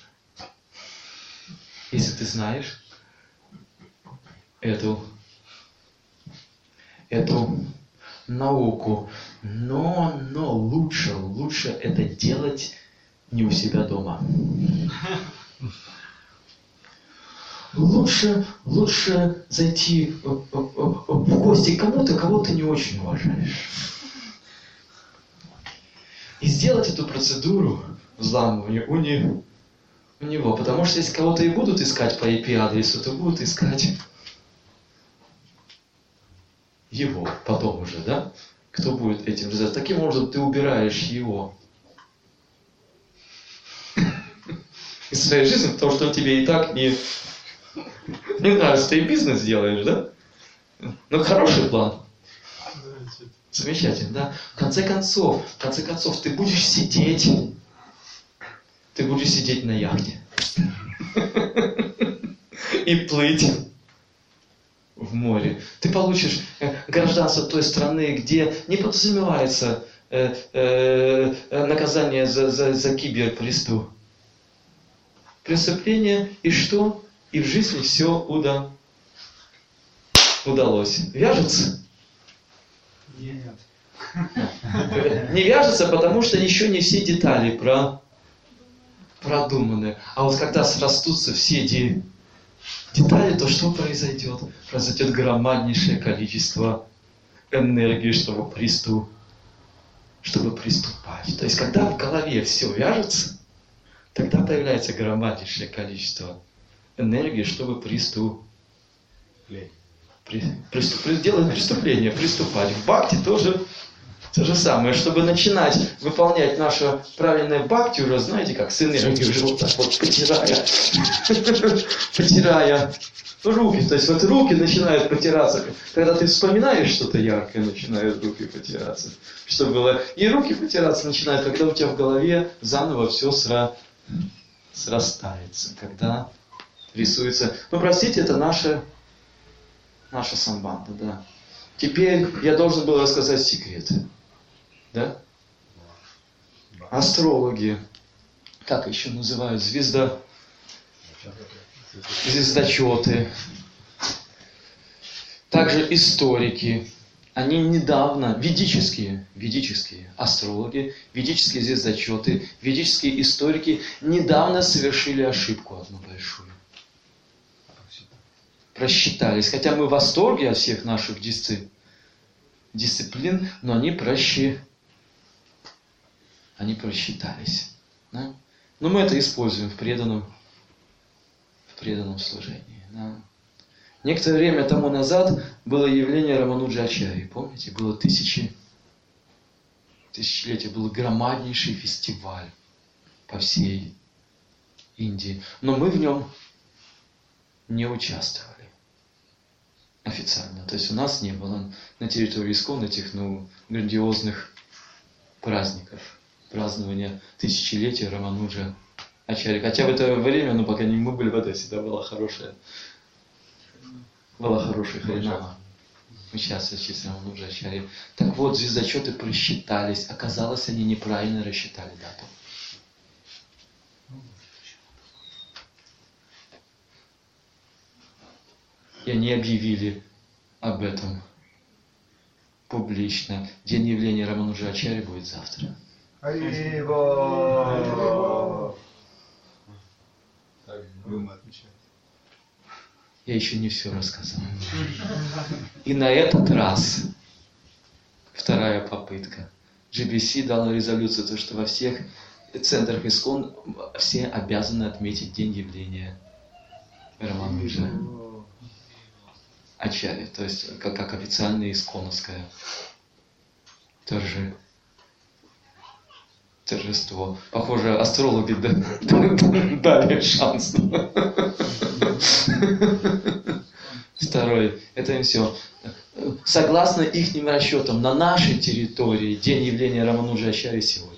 Если ты знаешь эту, эту науку. Но, но лучше, лучше это делать не у себя дома. Лучше, лучше зайти в, в, в гости к кому-то, кого ты не очень уважаешь. И сделать эту процедуру взламывания у него. У него. Потому что если кого-то и будут искать по ай пи-адресу, то будут искать его потом уже, да? Кто будет этим заниматься? Таким образом ты убираешь его из своей жизни, потому что он тебе и так не, не нравится. Ты и бизнес делаешь, да? Ну, хороший план. Замечательно, да? В конце концов, в конце концов, ты будешь сидеть, ты будешь сидеть на яхте и плыть в море. Ты получишь гражданство той страны, где не подразумевается э, э, наказание за, за, за киберпреступ. Преступление, и что? И в жизни все уда... удалось. Вяжется? Нет. Не вяжется, потому что еще не все детали про... продуманы. А вот когда срастутся все эти детали, то что произойдет? Произойдет громаднейшее количество энергии, чтобы, приступ... чтобы приступать. То есть, когда в голове все вяжется, тогда появляется громаднейшее количество энергии, чтобы приступ... При... Приступ... делать преступление, приступать. В бхакти тоже То же самое, чтобы начинать выполнять наше правильное бхакти уже, знаете, как с энергией, уже вот так вот потирая, потирая руки. То есть вот руки начинают потираться. Когда ты вспоминаешь что-то яркое, начинают руки потираться. Что было? И руки потираться начинают, когда у тебя в голове заново все сра... срастается. Когда рисуется. Ну, простите, это наша, наша самбанда, да. Теперь я должен был рассказать секреты. Да? Астрологи. Как еще называют? Звезда... Звездочеты. Также историки. Они недавно, ведические, ведические астрологи, ведические звездочеты, ведические историки недавно совершили ошибку одну большую. Просчитались. Хотя мы в восторге от всех наших дисци... дисциплин, но они просчи... они просчитались. Да? Но мы это используем в преданном, в преданном служении. Да? Некоторое время тому назад было явление Рамануджачарьи. Помните? Было тысячи, тысячелетия. Был громаднейший фестиваль по всей Индии. Но мы в нем не участвовали официально. То есть у нас не было на территории ИСККОН этих ну, грандиозных праздников. Празднования тысячелетия Рамануджа Ачарьи. Хотя в это время, ну пока не мы были в Одессе, да, была хорошая, была хорошая харинама. Участвовать в Рамануджа Ачарьи. Так вот, звездочеты просчитались. Оказалось, они неправильно рассчитали дату. И они объявили об этом публично. День явления Рамануджа Ачарьи будет завтра. Я еще не все рассказал. И на этот раз, вторая попытка, джи би си дала резолюцию, то, что во всех центрах ИСККОН все обязаны отметить день явления Рамануджа Ачарьи, то есть как, как официальное исконовское торже, торжество. Похоже, астрологи дали шанс. Второй. Это им все. Согласно их расчетам, на нашей территории день явления Рамануджа Ачарьи сегодня.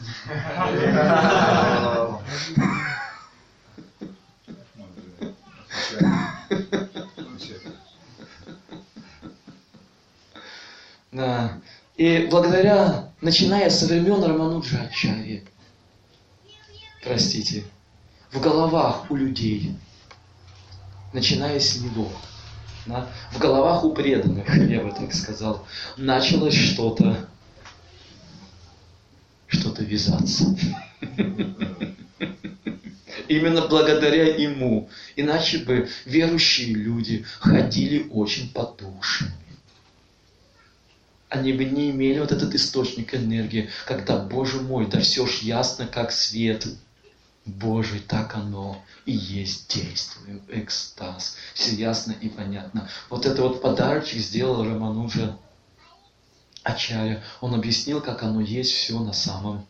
Да. И благодаря, начиная со времен Рамануджа Ачарьи, простите, в головах у людей, начиная с него, да, в головах у преданных, я бы так сказал, началось что-то, что-то вязаться. Именно благодаря ему. Иначе бы верующие люди ходили очень потухшими. Они бы не имели вот этот источник энергии, когда, Боже мой, да все ж ясно, как свет Божий, так оно и есть, действуем, экстаз, все ясно и понятно. Вот это вот подарочек сделал Рамануджа Ачарья. Он объяснил, как оно есть все на самом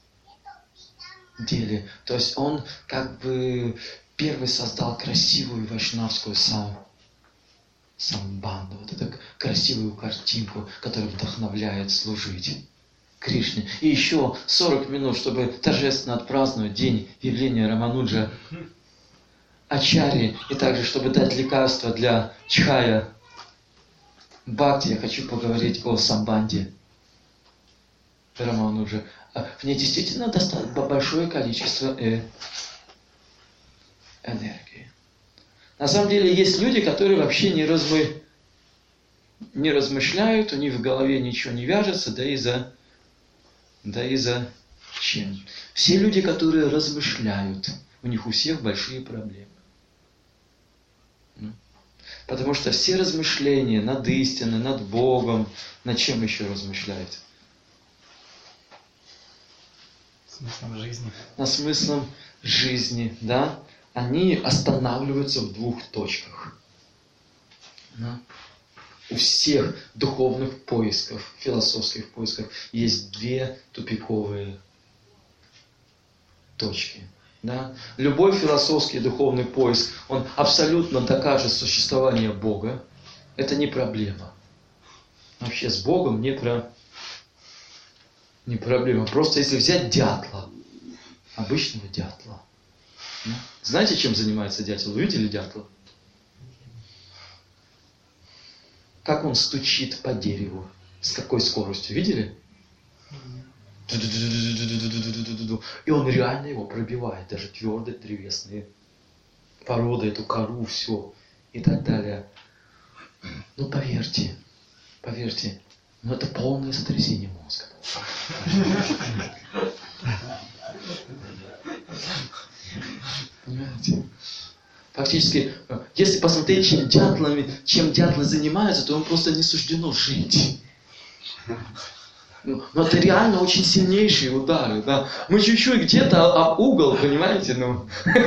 деле. То есть он как бы первый создал красивую вайшнавскую сам. Самбанду, вот эту красивую картинку, которая вдохновляет служить Кришне. И еще сорок минут, чтобы торжественно отпраздновать день явления Рамануджа Ачарьи, и также, чтобы дать лекарство для чхая бхакти, я хочу поговорить о самбанде Рамануджа. В ней действительно достаточно большое количество э, энергии. На самом деле есть люди, которые вообще не, размы... не размышляют, у них в голове ничего не вяжется, да и за... да и за чем. Все люди, которые размышляют, у них у всех большие проблемы. Потому что все размышления над истиной, над Богом, над чем еще размышляют? Смыслом жизни. Над смыслом жизни, да? Они останавливаются в двух точках. Да? у всех духовных поисков, философских поисков есть две тупиковые точки. Да? Любой философский духовный поиск, он абсолютно докажет существование Бога. Это не проблема. Вообще с Богом не, про... не проблема. Просто если взять дятла, обычного дятла. Да? Знаете, чем занимается дятел? Вы видели дятла? Как он стучит по дереву? С какой скоростью? Видели? И он реально его пробивает. Даже твердые древесные породы, эту кору, все. И так далее. Ну поверьте, поверьте, ну это полное сотрясение мозга. Понимаете? Фактически, если посмотреть, чем дятлами, чем дятлы занимаются, то им просто не суждено жить. Но это реально очень сильнейшие удары. Да? Мы чуть-чуть где-то об угол, понимаете, ну,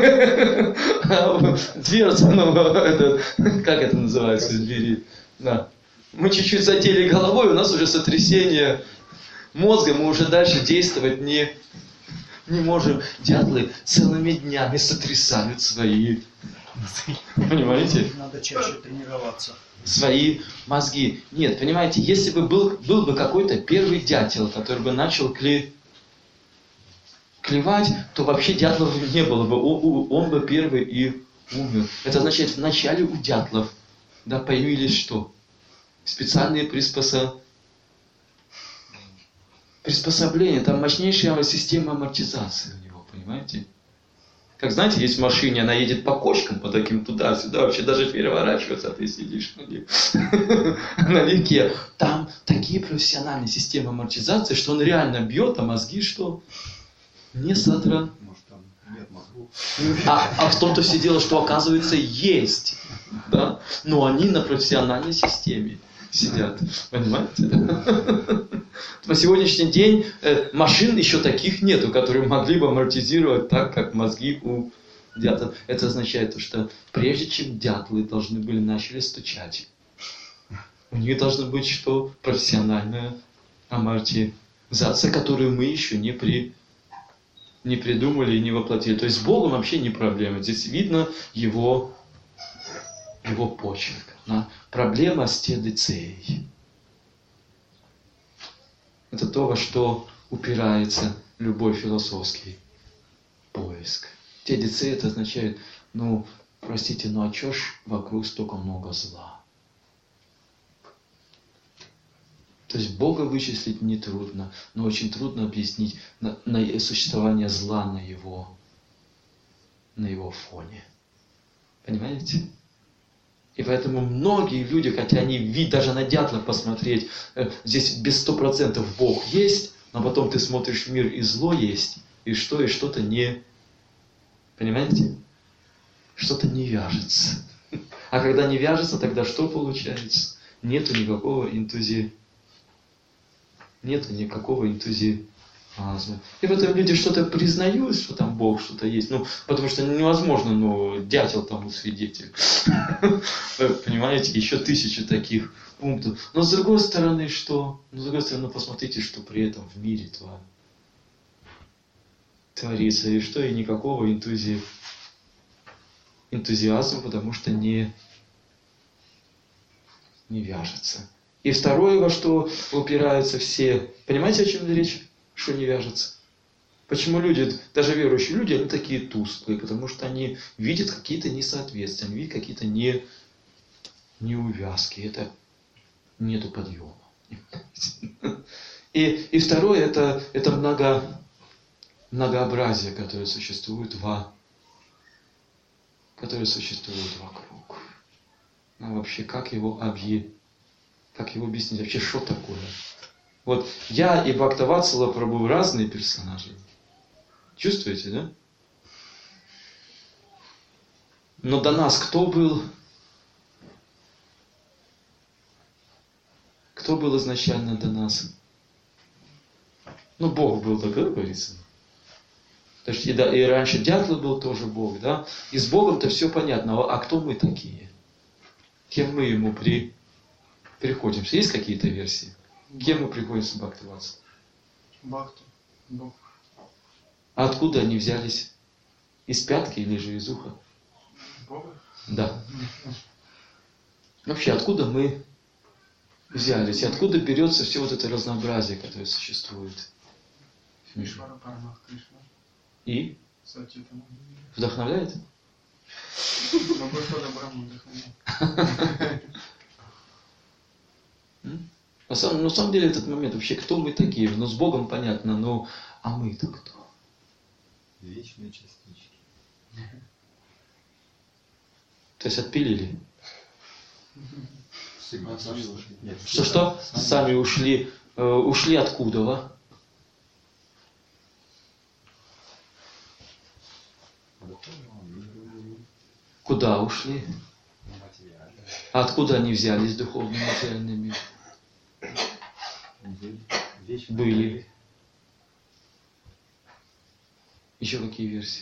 дверца, ну, это, как это называется, двери, да. Мы чуть-чуть задели головой, у нас уже сотрясение мозга, мы уже дальше действовать не, не можем. Дятлы целыми днями сотрясают свои, понимаете? Надо чаще тренироваться. Свои мозги. Нет, понимаете, если бы был, был бы какой-то первый дятел, который бы начал кле... клевать, то вообще дятлов не было бы. Он, он бы первый и умер. Это означает, вначале у дятлов, да, появились что? Специальные приспособ... приспособления. Там мощнейшая система амортизации у него, понимаете? Как знаете, есть в машине, она едет по кочкам, по таким туда-сюда, вообще даже переворачиваться, а ты сидишь на реке. Там такие профессиональные системы амортизации, что он реально бьет, а мозги что? Не содран. Может, там нет мозгов. А, а в том-то все дело, что оказывается есть. Да? Но они на профессиональной системе сидят. Понимаете? По сегодняшний день э, машин еще таких нету, которые могли бы амортизировать так, как мозги у дятлов. Это означает, что прежде чем дятлы должны были начали стучать, у них должна быть что? Профессиональная амортизация, которую мы еще не, при, не придумали и не воплотили. То есть с Богом вообще не проблема. Здесь видно его, его почерк. Да? Проблема с теодицеей. Это то, во что упирается любой философский поиск. Теодицея это означает, ну, простите, ну а чё ж вокруг столько много зла? То есть Бога вычислить нетрудно, но очень трудно объяснить на, на существование зла на его, на его фоне. Понимаете? И поэтому многие люди, хотя они вид даже на дятла посмотреть, э, здесь без сто процентов Бог есть, но потом ты смотришь в мир и зло есть, и что, и что-то не... Понимаете? Что-то не вяжется. А когда не вяжется, тогда что получается? Нету никакого энтузи... Нету никакого энтузиазма. И поэтому люди что-то признают, что там Бог что-то есть. Ну, потому что невозможно, ну, дятел тому свидетель. Понимаете, еще тысячи таких пунктов. Но с другой стороны, что? Ну, с другой стороны, посмотрите, что при этом в мире творится. И что, и никакого энтузи... энтузиазма, потому что не, не вяжется. И второе, во что упираются все. Понимаете, о чем речь? Что не вяжется. Почему люди, даже верующие люди, они такие тусклые, потому что они видят какие-то несоответствия, они видят какие-то не, неувязки. Это нету подъема. И, и второе, это, это много, многообразие, которое существует, во, которое существует вокруг. А вообще, как его объ... как его объяснить? Вообще, что такое? Вот я и Бхактаватсала Прабху разные персонажи. Чувствуете, да? Но до нас кто был? Кто был изначально до нас? Ну, Бог был, так говорится. То есть и, да, и раньше дятла был тоже Бог, да? И с Богом-то все понятно. А кто мы такие? Кем мы ему при... переходимся. Есть какие-то версии? Кем мы приходимся бхактиваться? Бхакту. Бог. А откуда они взялись? Из пятки или же из уха? Бога? Да. Вообще, откуда мы взялись? И откуда берется все вот это разнообразие, которое существует? Ишвара Парамах Кришна. И? Сатчитана. Вдохновляет? Но Господа Брахма вдохновляет. М? На самом, на самом деле этот момент вообще, кто мы такие? Ну, с Богом понятно, но а мы-то кто? Вечные частички. То есть отпилили? Всегда сами ушли. Нет, Что-что? Сами ушли. Э, ушли откуда? Во? Куда ушли? А откуда они взялись, духовно материальный мир? Были. Еще какие версии?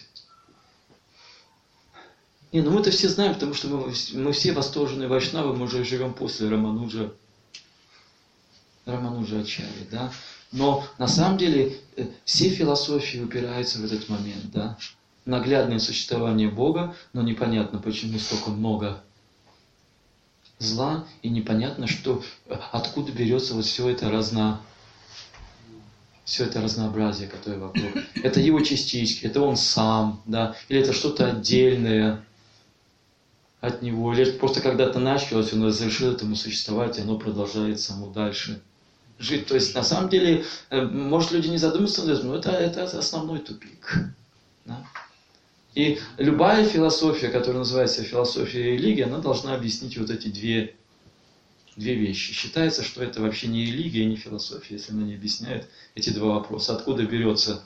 Не, ну мы-то все знаем, потому что мы, мы все восторженные вайшнавы, мы уже живем после Рамануджа, Рамануджа Ачарьи, да. Но на самом деле все философии упираются в этот момент, да. Наглядное существование Бога, но непонятно, почему столько много зла, и непонятно, что, откуда берется вот все это разно, все это разнообразие, которое вокруг. Это его частички, это он сам, да, или это что-то отдельное от него, или это просто когда-то началось, он разрешил этому существовать, и оно продолжает само дальше жить. То есть, на самом деле, может, люди не задумываются над этим, но это, это основной тупик. Да? И любая философия, которая называется философия религии, она должна объяснить вот эти две, две вещи. Считается, что это вообще не религия, не философия, если она не объясняет эти два вопроса. Откуда берется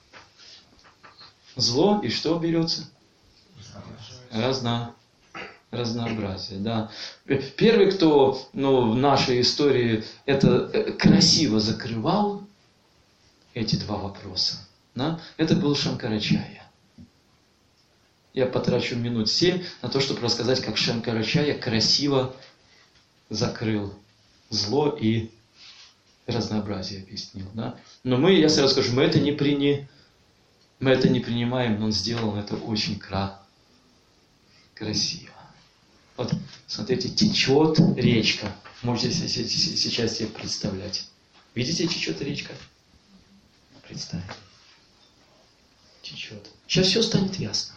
зло и что берется? Разно, разнообразие. Да. Первый, кто ну, в нашей истории это красиво закрывал эти два вопроса, да, это был Шанкарачарья. Я потрачу минут семь на то, чтобы рассказать, как Шанкарачарья красиво закрыл зло и разнообразие объяснил. Да? Но мы, я сразу скажу, мы это не, прини... мы это не принимаем, но он сделал это очень кра... красиво. Вот, смотрите, течет речка. Можете сейчас себе представлять. Видите, течет речка? Представь. Течет. Сейчас все станет ясно.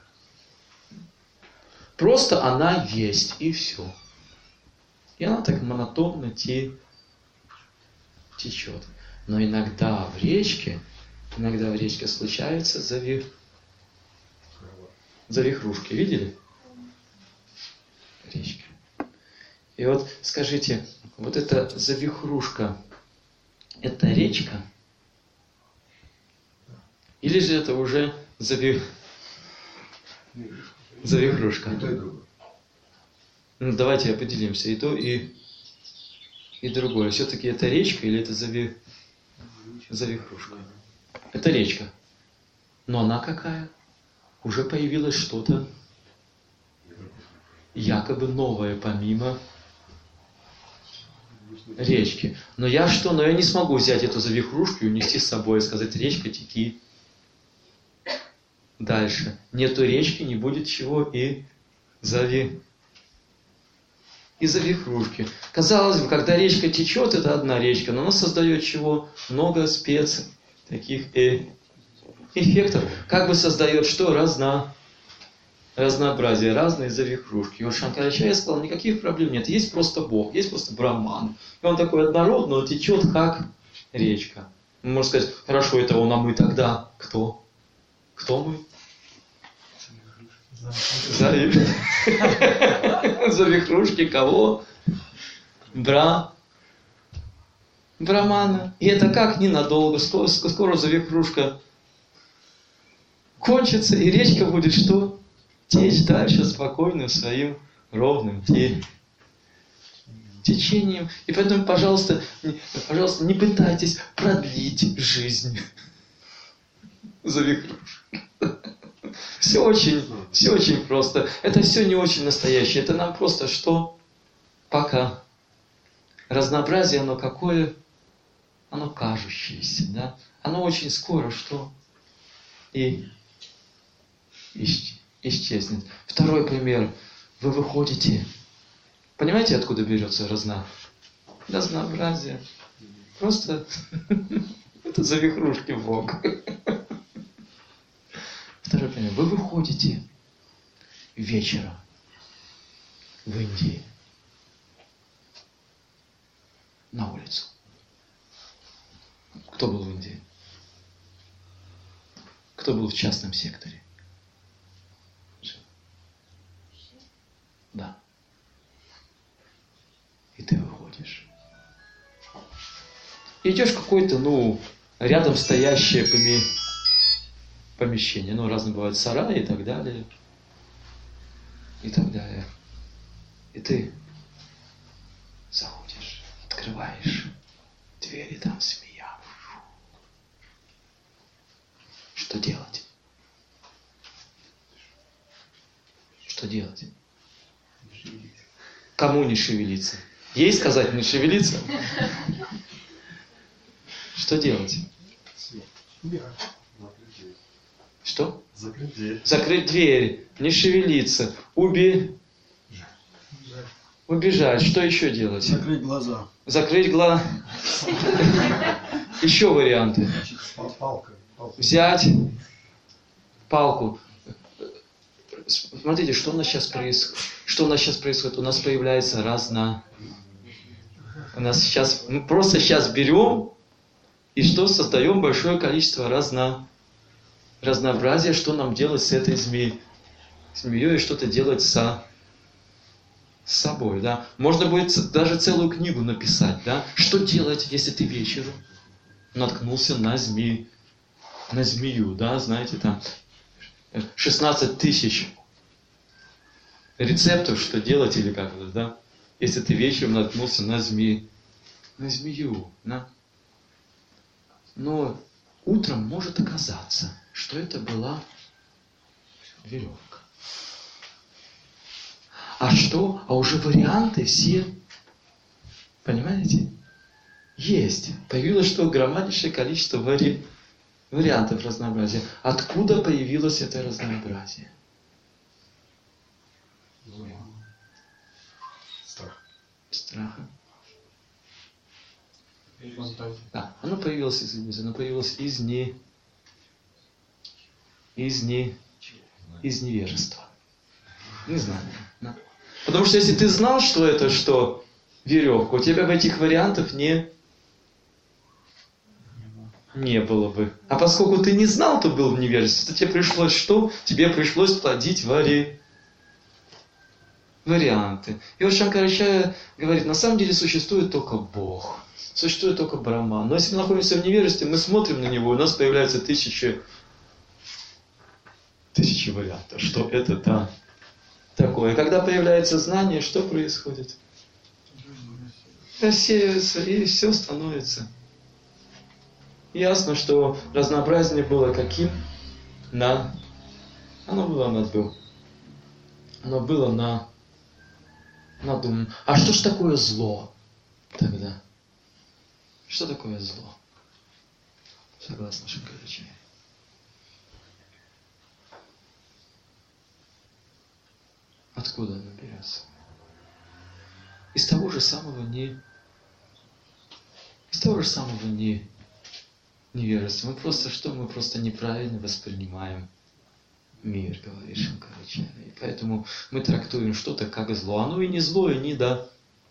Просто она есть, и все. И она так монотонно те, течет. Но иногда в речке, иногда в речке случаются завих, завихрушки. Видели? Речка. И вот скажите, вот эта завихрушка, это речка? Или же это уже завих... завихрушка? И то, и другое. Ну, давайте определимся. И то, и, и другое. Все-таки это речка или это зави... завихрушка? Это речка. Но она какая? Уже появилось что-то якобы новое, помимо речки. Но я что? Но я не смогу взять эту завихрушку и унести с собой и сказать: речка, теки дальше. Нету речки, не будет чего и зави... и завихрушки. Казалось бы, когда речка течет, это одна речка, но она создает чего? Много специй, таких э... эффектов. Как бы создает что? Разно... разнообразие, разные завихрушки. И вот Шанкарачарья сказал, никаких проблем нет. Есть просто Бог, есть просто Брахман. И он такой однородный, он течет как речка. Можно сказать, хорошо, это он, а мы тогда кто? Кто мы? Завихрушки кого? Бра. Брамана. И это как ненадолго. Скоро, скоро завихрушка кончится, и речка будет что? Течь дальше спокойным своим ровным те... течением. И поэтому, пожалуйста, не, пожалуйста, не пытайтесь продлить жизнь завихрушек. Все очень, все очень просто. Это все не очень настоящее. Это нам просто что? Пока. разнообразие, оно какое? Оно кажущееся, да? Оно очень скоро что? И исч- исчезнет. Второй пример. Вы выходите. Понимаете, откуда берется разно... разнообразие? Просто это завихрушки Бога. Второй пример. Вы выходите вечером в Индии на улицу. Кто был в Индии? Кто был в частном секторе? Да. И ты выходишь. Идешь в какое-то, ну, рядом стоящее поме... помещение. Ну, разные бывают сараи и так далее. И так далее. И ты заходишь, открываешь двери, там змея. Что делать? Что делать? Кому не шевелиться? Ей сказать не шевелиться? Что делать? Что? Закрыть дверь. Закрыть дверь, не шевелиться, уби... убежать. Что еще делать? Закрыть глаза. Закрыть глаза. Еще варианты. Пал- Палкой. Палкой. Взять палку. Смотрите, что у нас сейчас происходит. Что у нас сейчас происходит? У нас появляется разно... У нас сейчас... Мы просто сейчас берем и что? Создаем большое количество разно... разнообразия, что нам делать с этой змеей. Змеей что-то делать со... с собой, да. Можно будет даже целую книгу написать, да. Что делать, если ты вечером наткнулся на змею, на змею, да, знаете, там шестнадцать тысяч рецептов, что делать или как это, да, если ты вечером наткнулся на змею, на змею, да. Но утром может оказаться, что это была веревка. А что? А уже варианты все, понимаете, есть. Появилось что? Громаднейшее количество вари... вариантов разнообразия. Откуда появилось это разнообразие? Страх. Страха. Фантазия. Да, оно появилось из иллюзии, оно появилось из не... из не... из невежества. Не знаю. Да. Потому что если ты знал, что это что веревка, у тебя бы этих вариантов не... не было бы. А поскольку ты не знал, то был в невежестве, то тебе пришлось что? Тебе пришлось плодить вари... варианты. И вот Шанкарачарья говорит, на самом деле существует только Бог. Существует только Брахман. Но если мы находимся в невежестве, мы смотрим на него, у нас появляются тысячи, тысячи вариантов, что это да, такое. Когда появляется знание, что происходит? Рассеивается, и все становится. Ясно, что разнообразие было каким? На... Оно было над был. Оно было на... надумано. А что ж такое зло тогда? Что такое зло? Согласно Шанкарачарье. Откуда оно берется? Из того же самого не... Из того же самого не... невежества. Мы просто что? Мы просто неправильно воспринимаем мир, говорит Шанкарачарья. И поэтому мы трактуем что-то как зло. Оно и не зло, и не да...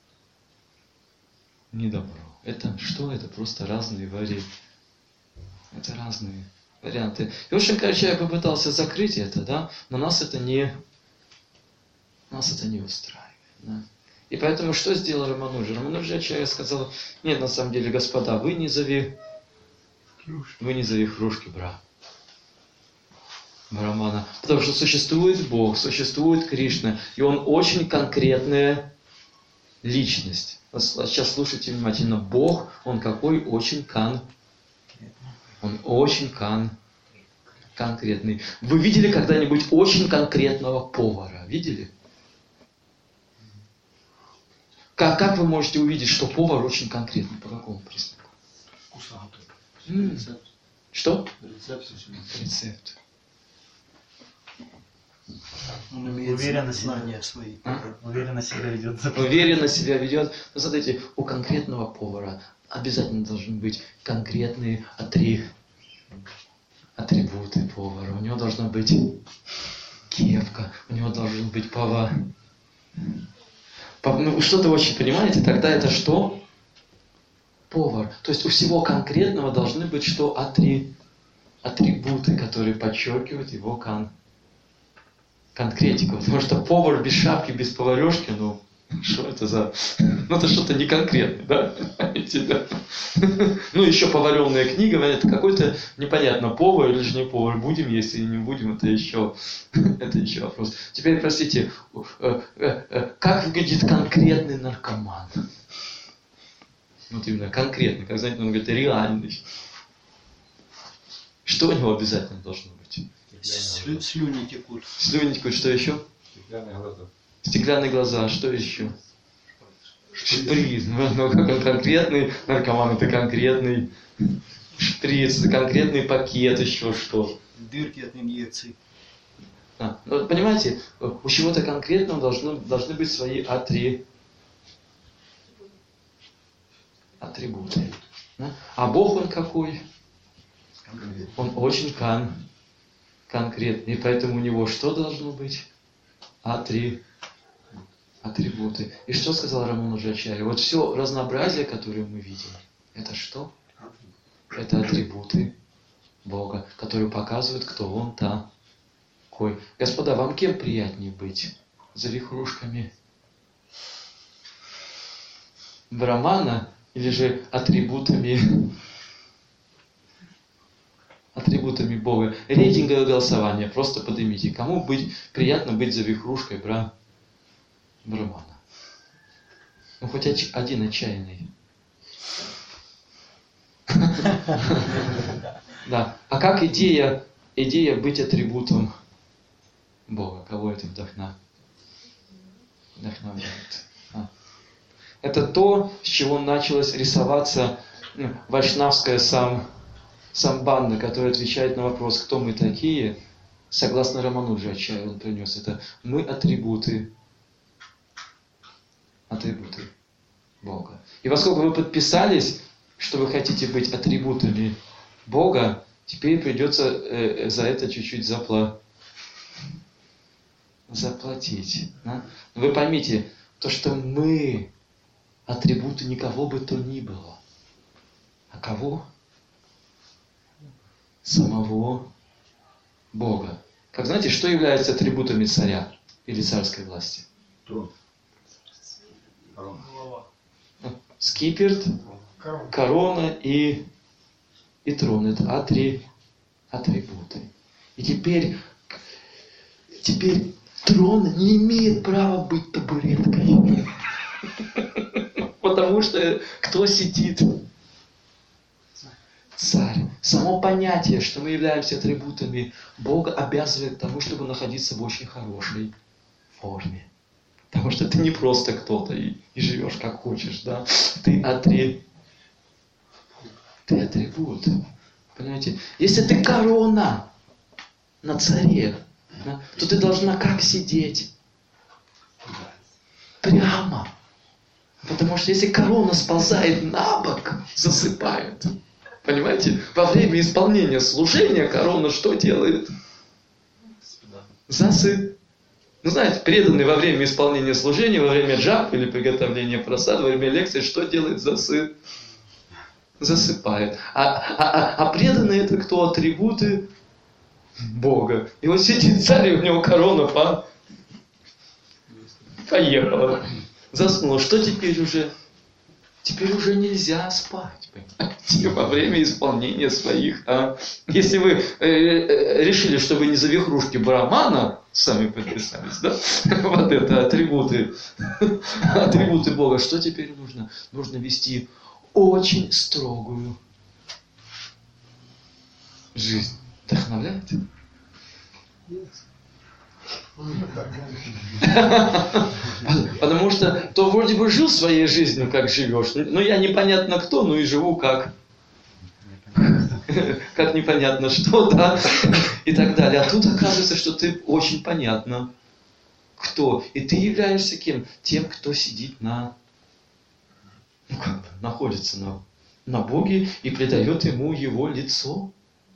не добро. Это что? Это просто разные варианты. Это разные варианты. И вот Шанкарачарья попытался закрыть это, да, но нас это не, нас это не устраивает. Да. И поэтому что сделал Рамануджа? Рамануджачарья сказал, нет, на самом деле, господа, вы не зави... вы не завихрушки, бра. Брамана. Потому что существует Бог, существует Кришна, и Он очень конкретная личность. Сейчас слушайте внимательно. Бог, Он какой? Очень кон... Он очень кон... конкретный. Вы видели когда-нибудь очень конкретного повара? Видели? Как, как вы можете увидеть, что повар очень конкретный? По какому признаку? Вкусоватый. М. Рецепт. Что? Рецепт. Рецепт. Он имеет Уверенно знания свои. А? Уверенно себя ведет. Уверенно себя ведет. Ну, смотрите, у конкретного повара обязательно должны быть конкретные атри... атрибуты повара. У него должна быть кепка, у него должен быть пова. Пов- Ну, что-то очень понимаете, тогда это что? Повар. То есть у всего конкретного должны быть что? Атри... атрибуты, которые подчеркивают его кон... конкретику. Потому что повар без шапки, без поварешки, ну, что это за... Ну, это что-то не конкретное, да? Понимаете, да? Ну, еще поваренная книга, это какой-то непонятно, повар или же не повар. Будем есть или не будем, это еще, это еще вопрос. Теперь, простите, э, э, э, как выглядит конкретный наркоман? Вот именно конкретный, как, знаете, он говорит, реальный. Что у него обязательно должно быть? Слю- слюни текут. Слюни текут, что еще? Стеклянные глаза. Стеклянные глаза, что еще? Шприц. Ну, ну, кон- конкретный наркоман, это конкретный шприц, это конкретный пакет, еще что. Дырки от инъекций. А, ну, вот понимаете, у чего-то конкретного должно, должны быть свои атри... атрибуты. Да? А Бог он какой? Он очень кон... конкретный. И поэтому у него что должно быть? Атри... атрибуты. И что сказал Раман Маджачарья? Вот все разнообразие, которое мы видим, это что? Это атрибуты Бога, которые показывают, кто Он такой. Господа, вам кем приятнее быть? Завихрушками Брамана или же атрибутами атрибутами Бога? Рейтинговое голосование. Просто поднимите. Кому быть, приятно быть завихрушкой бра, Брамана? Ну, хоть оч- один отчаянный. Да. А как идея, идея быть атрибутом Бога? Кого это вдохна- вдохновляет? А. Это то, с чего началась рисоваться ну, вайшнавская сам, самбанда, которая отвечает на вопрос, кто мы такие, согласно Рамануджачарье, он принес это. Мы атрибуты, атрибуты Бога. И поскольку вы подписались, что вы хотите быть атрибутами Бога, теперь придется э, за это чуть-чуть запла... заплатить. Да? Вы поймите, то, что мы атрибуты никого бы то ни было. А кого? Самого Бога. Как знаете, что является атрибутами царя или царской власти? Трон. Корона. Голова. Скипетр, Корона. корона и, и трон. Это атри, атрибуты. И теперь, теперь трон не имеет права быть табуреткой. Потому что кто сидит? Царь. Само понятие, что мы являемся атрибутами Бога, обязывает к тому, чтобы находиться в очень хорошей форме. Потому что ты не просто кто-то и, и живешь как хочешь, да? Ты атри... Ты атрибут. Понимаете? Если ты корона на царе, да, то ты должна как сидеть? Прямо. Потому что если корона сползает на бок, засыпает. Понимаете? Во время исполнения служения корона что делает? Засып. Ну, знаете, преданный во время исполнения служения, во время джап или приготовления просад, во время лекции, что делает? Засып. Засыпает. А, а, а, а преданные это кто? Атрибуты Бога. И вот сидит царь, и у него корона по... поехала. Заснула. Что теперь уже? Теперь уже нельзя спать, понимаете, во время исполнения своих. А если вы э, э, решили, что вы не завихрушки Брамана, сами подписались, да? Вот это атрибуты, атрибуты Бога. Что теперь нужно? Нужно вести очень строгую жизнь. Вдохновляет? Потому что то вроде бы жил своей жизнью, как живешь, но я непонятно кто, ну и живу как. Как непонятно что, да, и так далее. А тут оказывается, что ты очень понятно кто. И ты являешься кем? Тем, кто сидит на, ну как бы, находится на, на Боге и придает ему его лицо.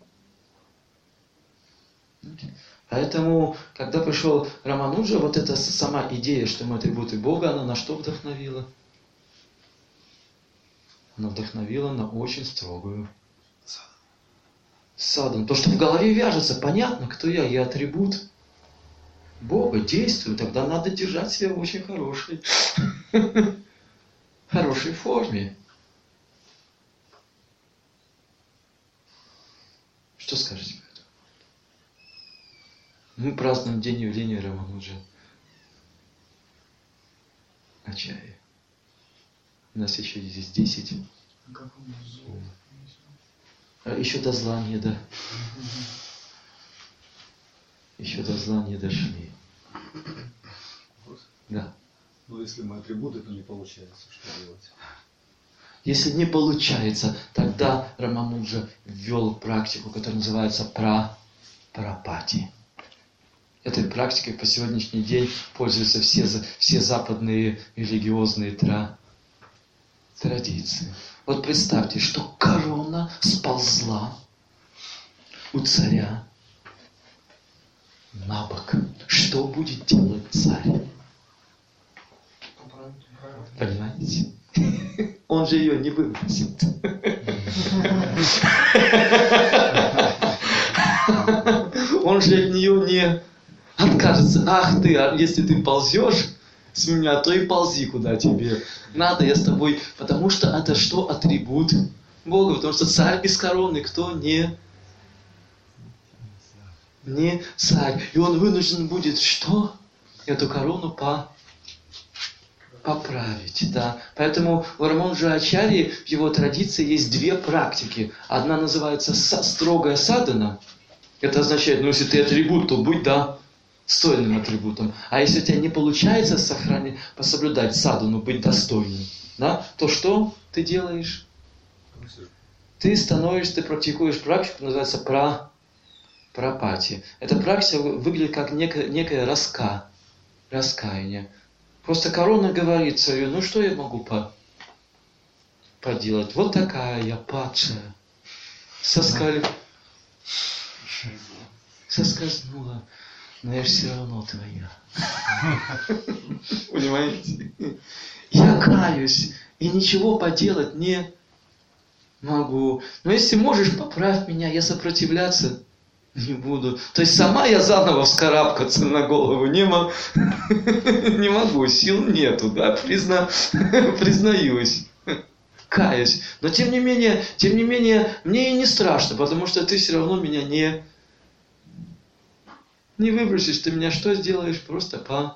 Поэтому, когда пришел Рамануджа, вот эта сама идея, что мы атрибуты Бога, она на что вдохновила? Она вдохновила на очень строгую садану. То, что в голове вяжется, понятно, кто я, я атрибут Бога, действую, тогда надо держать себя в очень хорошей, хорошей форме. Что скажете по этому? Мы празднуем день явления Рамануджа Ачарьи. У нас еще здесь десять. А еще до зла не до. Еще до зла не дошли. Да. Но если мы атрибуты, то не получается, что делать? Если не получается, тогда Рамануджа ввел практику, которая называется пра, прапати. Этой практикой по сегодняшний день пользуются все, все западные религиозные тра, традиции. Вот представьте, что корона сползла у царя на бок. Что будет делать царь? Понимаете? Он же ее не выбросит. Он же от нее не откажется. Ах ты, а если ты ползешь с меня, то и ползи куда тебе надо, я с тобой. Потому что это что? Атрибут Бога. Потому что царь без короны, кто не? Не царь. И он вынужден будет что? Эту корону по... поправить. Да. Поэтому у Рамануджа Ачарьи в его традиции есть две практики. Одна называется строгая садана. Это означает, ну если ты атрибут, то будь, да, достойным атрибутом. А если у тебя не получается сохранить, пособлюдать садану, быть достойным, да, то что ты делаешь? Ты становишься, ты практикуешь практику, называется пра, прапати. Эта практика выглядит как некое, некое раска, раскаяние. Просто корона говорит царю, ну что я могу по, поделать? Вот такая я падшая. Соскали... Соскользнула. Но я же все равно твоя. Понимаете? Я каюсь и ничего поделать не могу. Но если можешь, поправь меня, я сопротивляться не буду. То есть сама я заново вскарабкаться на голову не, мо... не могу, сил нету, да, Призна... признаюсь. Каюсь. Но тем не менее, тем не менее, мне и не страшно, потому что ты все равно меня не... Не выбросишь, ты меня что сделаешь? Просто по...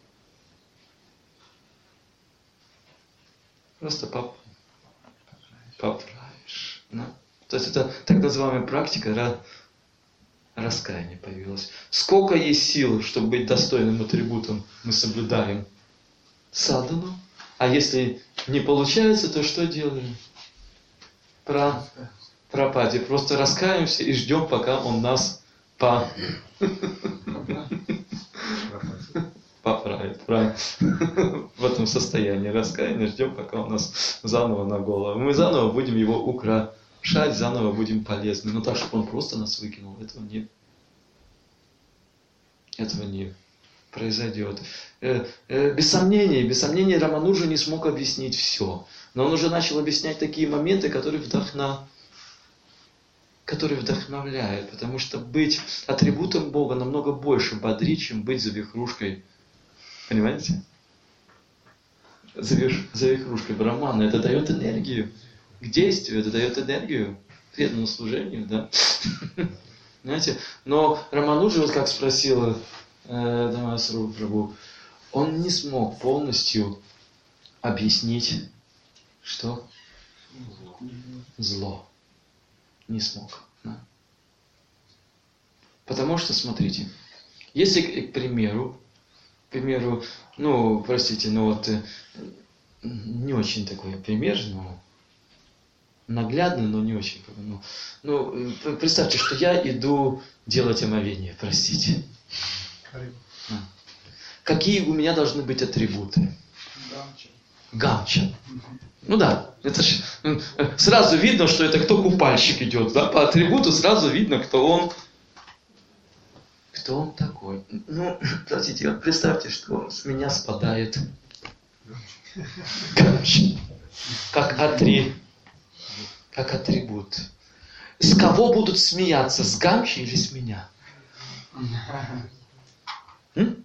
Просто по... поправишь. Да? То есть это так называемая практика ра... раскаяния появилась. Сколько есть сил, чтобы быть достойным атрибутом, мы соблюдаем садану. А если не получается, то что делаем? Про... пропади. Просто раскаемся и ждем, пока он нас по... поправит. Правильно. В этом состоянии раскаяния ждем, пока он нас заново на голову. Мы заново будем его украшать, заново будем полезны. Но так, чтобы он просто нас выкинул, этого не, этого не произойдет. Без сомнений, без сомнений Рамануджа не смог объяснить все. Но он уже начал объяснять такие моменты, которые вдохновляют. который вдохновляет, потому что быть атрибутом Бога намного больше бодрит, чем быть завихрушкой. Понимаете? Завих, завихрушкой Брахмана. Это дает энергию к действию, это дает энергию к преданному служению, да? Понимаете? Но Рамануджа, вот как спросила э, Дамасару Прабху, он не смог полностью объяснить, что? Зло. Не смог. Да? Потому что, смотрите, Если, к примеру, к примеру, ну, простите, ну вот, э, не очень такой пример, ну, наглядный, но не очень, как бы, ну, ну, э, представьте, что я иду делать омовение, простите. А. Какие у меня должны быть атрибуты? Гамча. Ну да, это ж м, э, сразу видно, что это кто купальщик идет, да, по атрибуту сразу видно, кто он, кто он такой. Ну, простите, вот представьте, что с меня спадает гамча, как атри, как атрибут. С кого будут смеяться, с гамчи или с меня? М?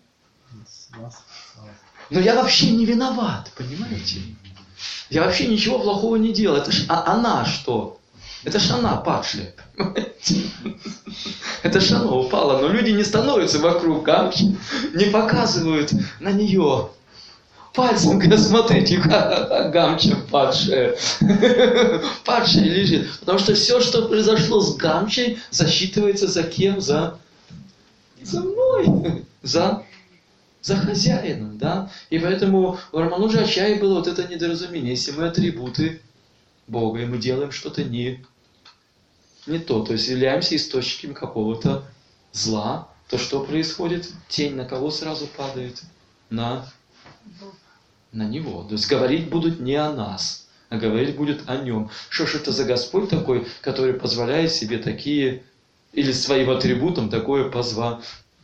Но я вообще не виноват, понимаете? Я вообще ничего плохого не делал. Это ж а, она что? Это ж она падшая, понимаете? Это ж она упала. Но люди не становятся вокруг гамчи, не показывают на нее пальцем, говорят, смотрите, как гамча падшая. Падшая лежит. Потому что все, что произошло с гамчей, засчитывается за кем? За, за мной. За... за хозяином, да? И поэтому у Рамануджачарьи было вот это недоразумение. Если мы атрибуты Бога, и мы делаем что-то не, не то, то есть являемся источником какого-то зла, то что происходит? Тень на кого сразу падает? На, на него. То есть говорить будут не о нас, а говорить будет о нем. Что ж это за Господь такой, который позволяет себе такие, или своим атрибутам такое позвать?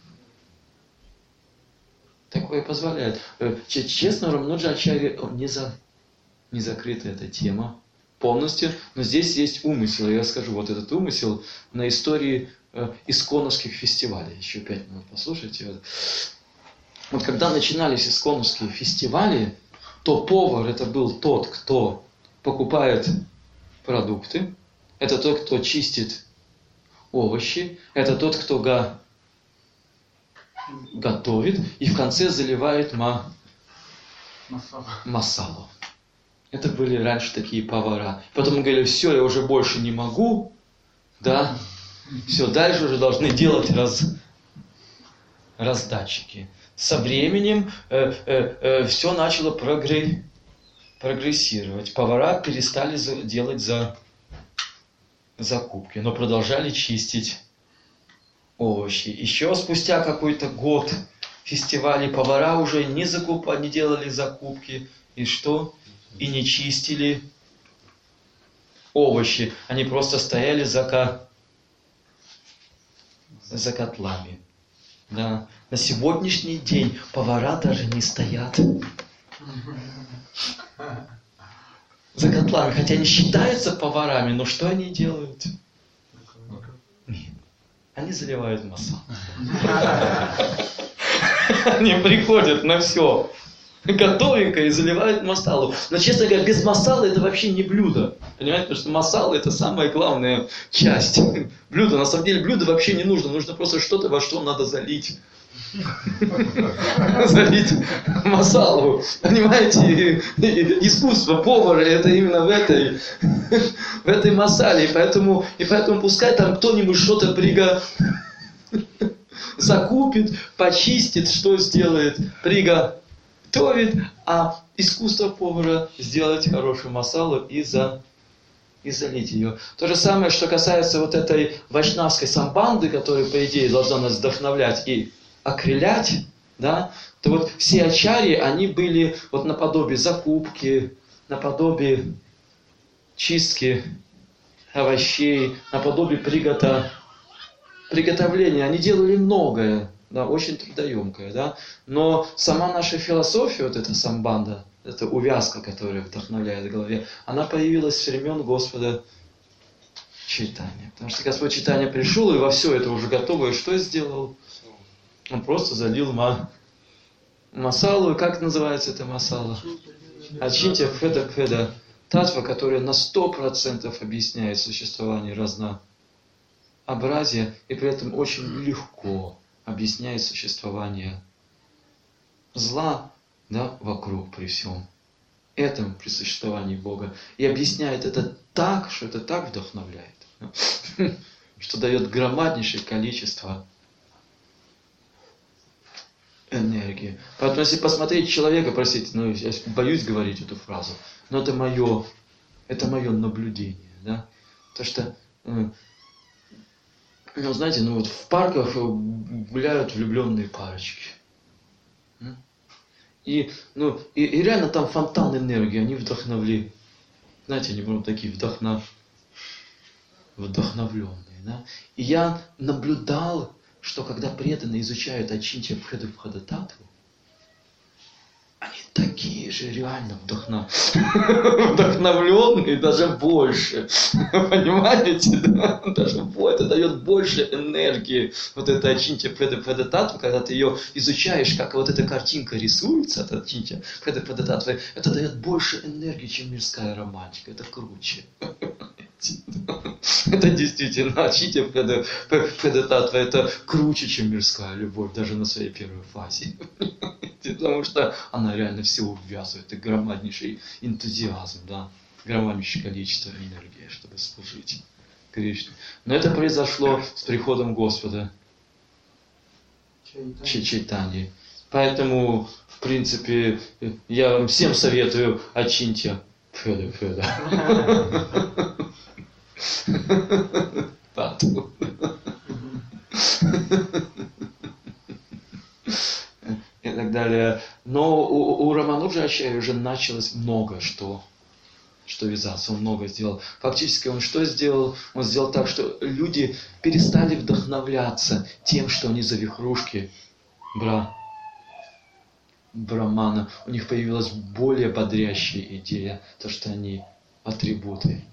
Такое позволяет. Честно, Рамануджачарьи не, за, не закрыта эта тема полностью, но здесь есть умысел. Я скажу, вот этот умысел на истории э, исконовских фестивалей. Еще пять минут послушайте. Вот. вот когда начинались исконовские фестивали, то повар это был тот, кто покупает продукты, это тот, кто чистит овощи, это тот, кто га готовит и в конце заливает ма... масалу. Это были раньше такие повара. Потом говорили, все, я уже больше не могу, да, все, дальше уже должны делать раз... раздатчики. Со временем э, э, э, все начало прогре... прогрессировать. Повара перестали за... делать за... закупки, но продолжали чистить овощи. Еще спустя какой-то год фестивалей повара уже не закупали, не делали закупки. И что? И не чистили овощи. Они просто стояли за, ко... за котлами. Да. На сегодняшний день повара даже не стоят за котлами. Хотя они считаются поварами, но что они делают? Нет. Они заливают масалу. Они приходят на все готовенькое и заливают масалу. Но, честно говоря, без масала это вообще не блюдо. Понимаете? Потому что масала это самая главная часть блюда. На самом деле блюдо вообще не нужно. Нужно просто что-то, во что надо залить. Залить масалу. Понимаете? Искусство повара это именно в этой, в этой масале. И поэтому, и поэтому пускай там кто-нибудь что-то приго... закупит, почистит, что сделает, приготовит, а искусство повара сделать хорошую масалу и, за, и залить ее. То же самое, что касается вот этой вайшнавской самбанды, которая, по идее, должна нас вдохновлять и окрылять, да, то вот все ачарьи, они были вот наподобие закупки, наподобие чистки овощей, наподобие приготовления. Приготовления, они делали многое, да, очень трудоемкое, да, но сама наша философия, вот эта самбанда, эта увязка, которая вдохновляет в голове, она появилась с времен Господа Чайтаньи. Потому что Господь Чайтанья пришел и во все это уже готовое что сделал? Он просто залил ма... масалу, как называется эта масала? Ачинтя Пхеда Пхеда Татва, которая на сто процентов объясняет существование разнообразия, и при этом очень легко объясняет существование зла, да, вокруг при всем этом, при существовании Бога. И объясняет это так, что это так вдохновляет, что дает громаднейшее количество энергии. Поэтому если посмотреть человека, простите, ну, я боюсь говорить эту фразу, но это мое, это мое наблюдение, да. То что, ну, знаете, ну вот в парках гуляют влюбленные парочки. И, ну, и, и реально там фонтан энергии, они вдохновили. Знаете, они будут такие вдохнов... вдохновленные. Да? И я наблюдал, что когда преданные изучают Ачинтья Бхеда-Бхеда-Татву, они такие же реально вдохнов... вдохновленные, даже больше. Понимаете? Да? Даже это дает больше энергии. Вот это Ачинтья Бхеда-Бхеда-Татва, когда ты ее изучаешь, как вот эта картинка рисуется, это Ачинтья Бхеда-Бхеда-Татва, это дает больше энергии, чем мирская романтика. Это круче. Это действительно Ачинтья Бхеда-Татва, это круче, чем мирская любовь, даже на своей первой фазе. Потому что она реально все увязывает. Это громаднейший энтузиазм, да, громаднейшее количество энергии, чтобы служить Кришне. Но это произошло с приходом Господа Чайтаньи. Поэтому, в принципе, я вам всем советую Ачинтья Бхеда-Бхеда. Татву. И так далее. Но у, у Рамануджа Ачарьи уже началось много что, что вязаться. Он много сделал. Фактически он что сделал? Он сделал так, что люди перестали вдохновляться тем, что они завихрушки бра, брамана. У них появилась более бодрящая идея, то, что они атрибуты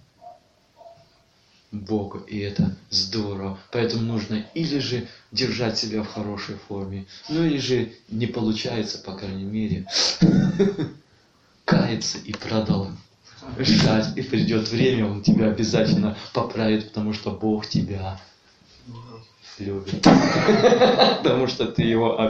Бога, и это здорово. Поэтому нужно или же держать себя в хорошей форме, ну или же не получается, по крайней мере, каяться и продолжать. И придет время, он тебя обязательно поправит, потому что Бог тебя любит. Потому что ты его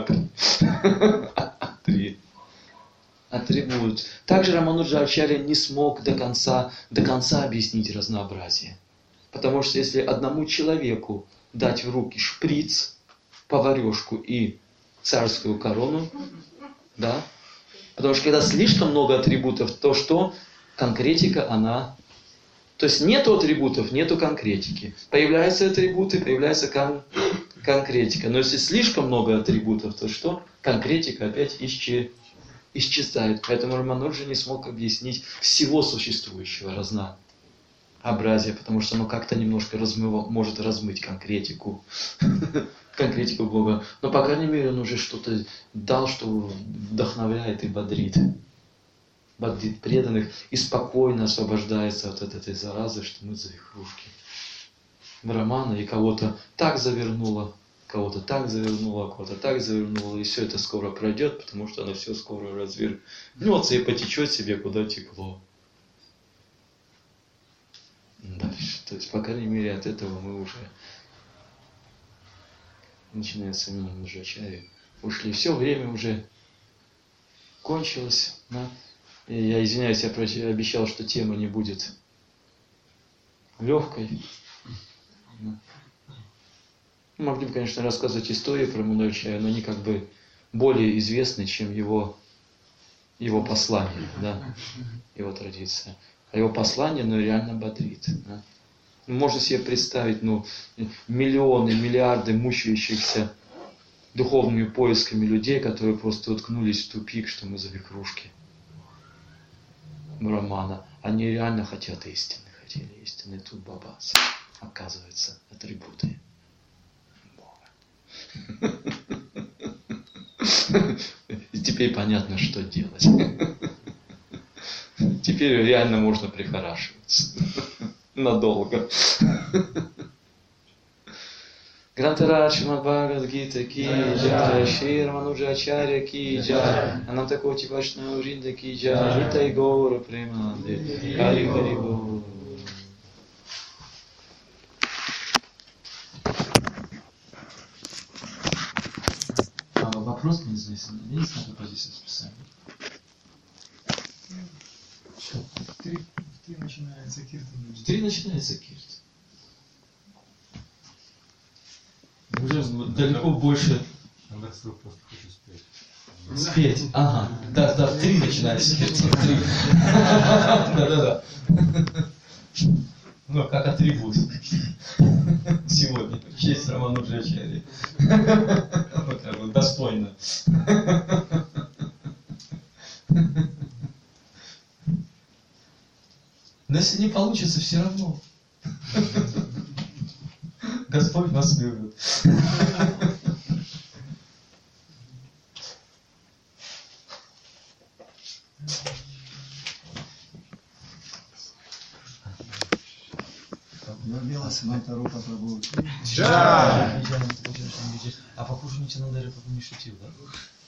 атрибут. Также Рамануджа Ачарья не смог до конца, до конца объяснить разнообразие. Потому что если одному человеку дать в руки шприц, поварешку и царскую корону, да, потому что когда слишком много атрибутов, то что? Конкретика, она... То есть нету атрибутов, нету конкретики. Появляются атрибуты, появляется кон... конкретика. Но если слишком много атрибутов, то что? Конкретика опять исчез... исчезает. Поэтому Рамануджа не смог объяснить всего существующего разнообразия. Образие, потому что оно как-то немножко размыва, может размыть конкретику, конкретику Бога. Но, по крайней мере, он уже что-то дал, что вдохновляет и бодрит. Бодрит преданных и спокойно освобождается от этой заразы, что мы завихрушки. Брамана и кого-то так завернуло, кого-то так завернуло, кого-то так завернуло, и все это скоро пройдет, потому что оно все скоро развернется и потечет себе, куда текло. Дальше. То есть, по крайней мере, от этого мы уже, начиная с Рамануджа Ачарьи, ушли. Все, время уже кончилось. Да? И я извиняюсь, я обещал, что тема не будет легкой. Да. Могли бы, конечно, рассказывать истории про Рамануджа Ачарьи, но они как бы более известны, чем его, его послание, да? Его традиция. А его послание, ну, реально бодрит. Да? Можно себе представить, ну, миллионы, миллиарды мучающихся духовными поисками людей, которые просто уткнулись в тупик, что мы завихрушки Брамана. Они реально хотят истины, хотели истины. Тут бабац. Оказывается, атрибуты Бога. И теперь понятно, что делать. Теперь реально можно прихорашиваться. Надолго. Грантарадж Шримад Бхагавад-гита ки джай, Шри Рамануджа Ачарья ки джай, Анантакоти Вайшнава Вринда ки джай, Нитай Гаура Премананде, Хари Хари Бол. Вопрос, не знаю, если есть на позицию списания. Три, три начинается киртан. Три начинается киртан. Уже далеко больше. Иногда просто хочу спеть. Спеть. Ага. Да, да, в три начинается сердце. В три. Да-да-да. Ну, как атрибут. Сегодня. В честь Рамануджачарьи. Вот как бы достойно. Но если не получится, все равно. Господь вас любит. Белась Мантару попробовать. Да! А похоже, Нитянанда Рапапа не шутил, да?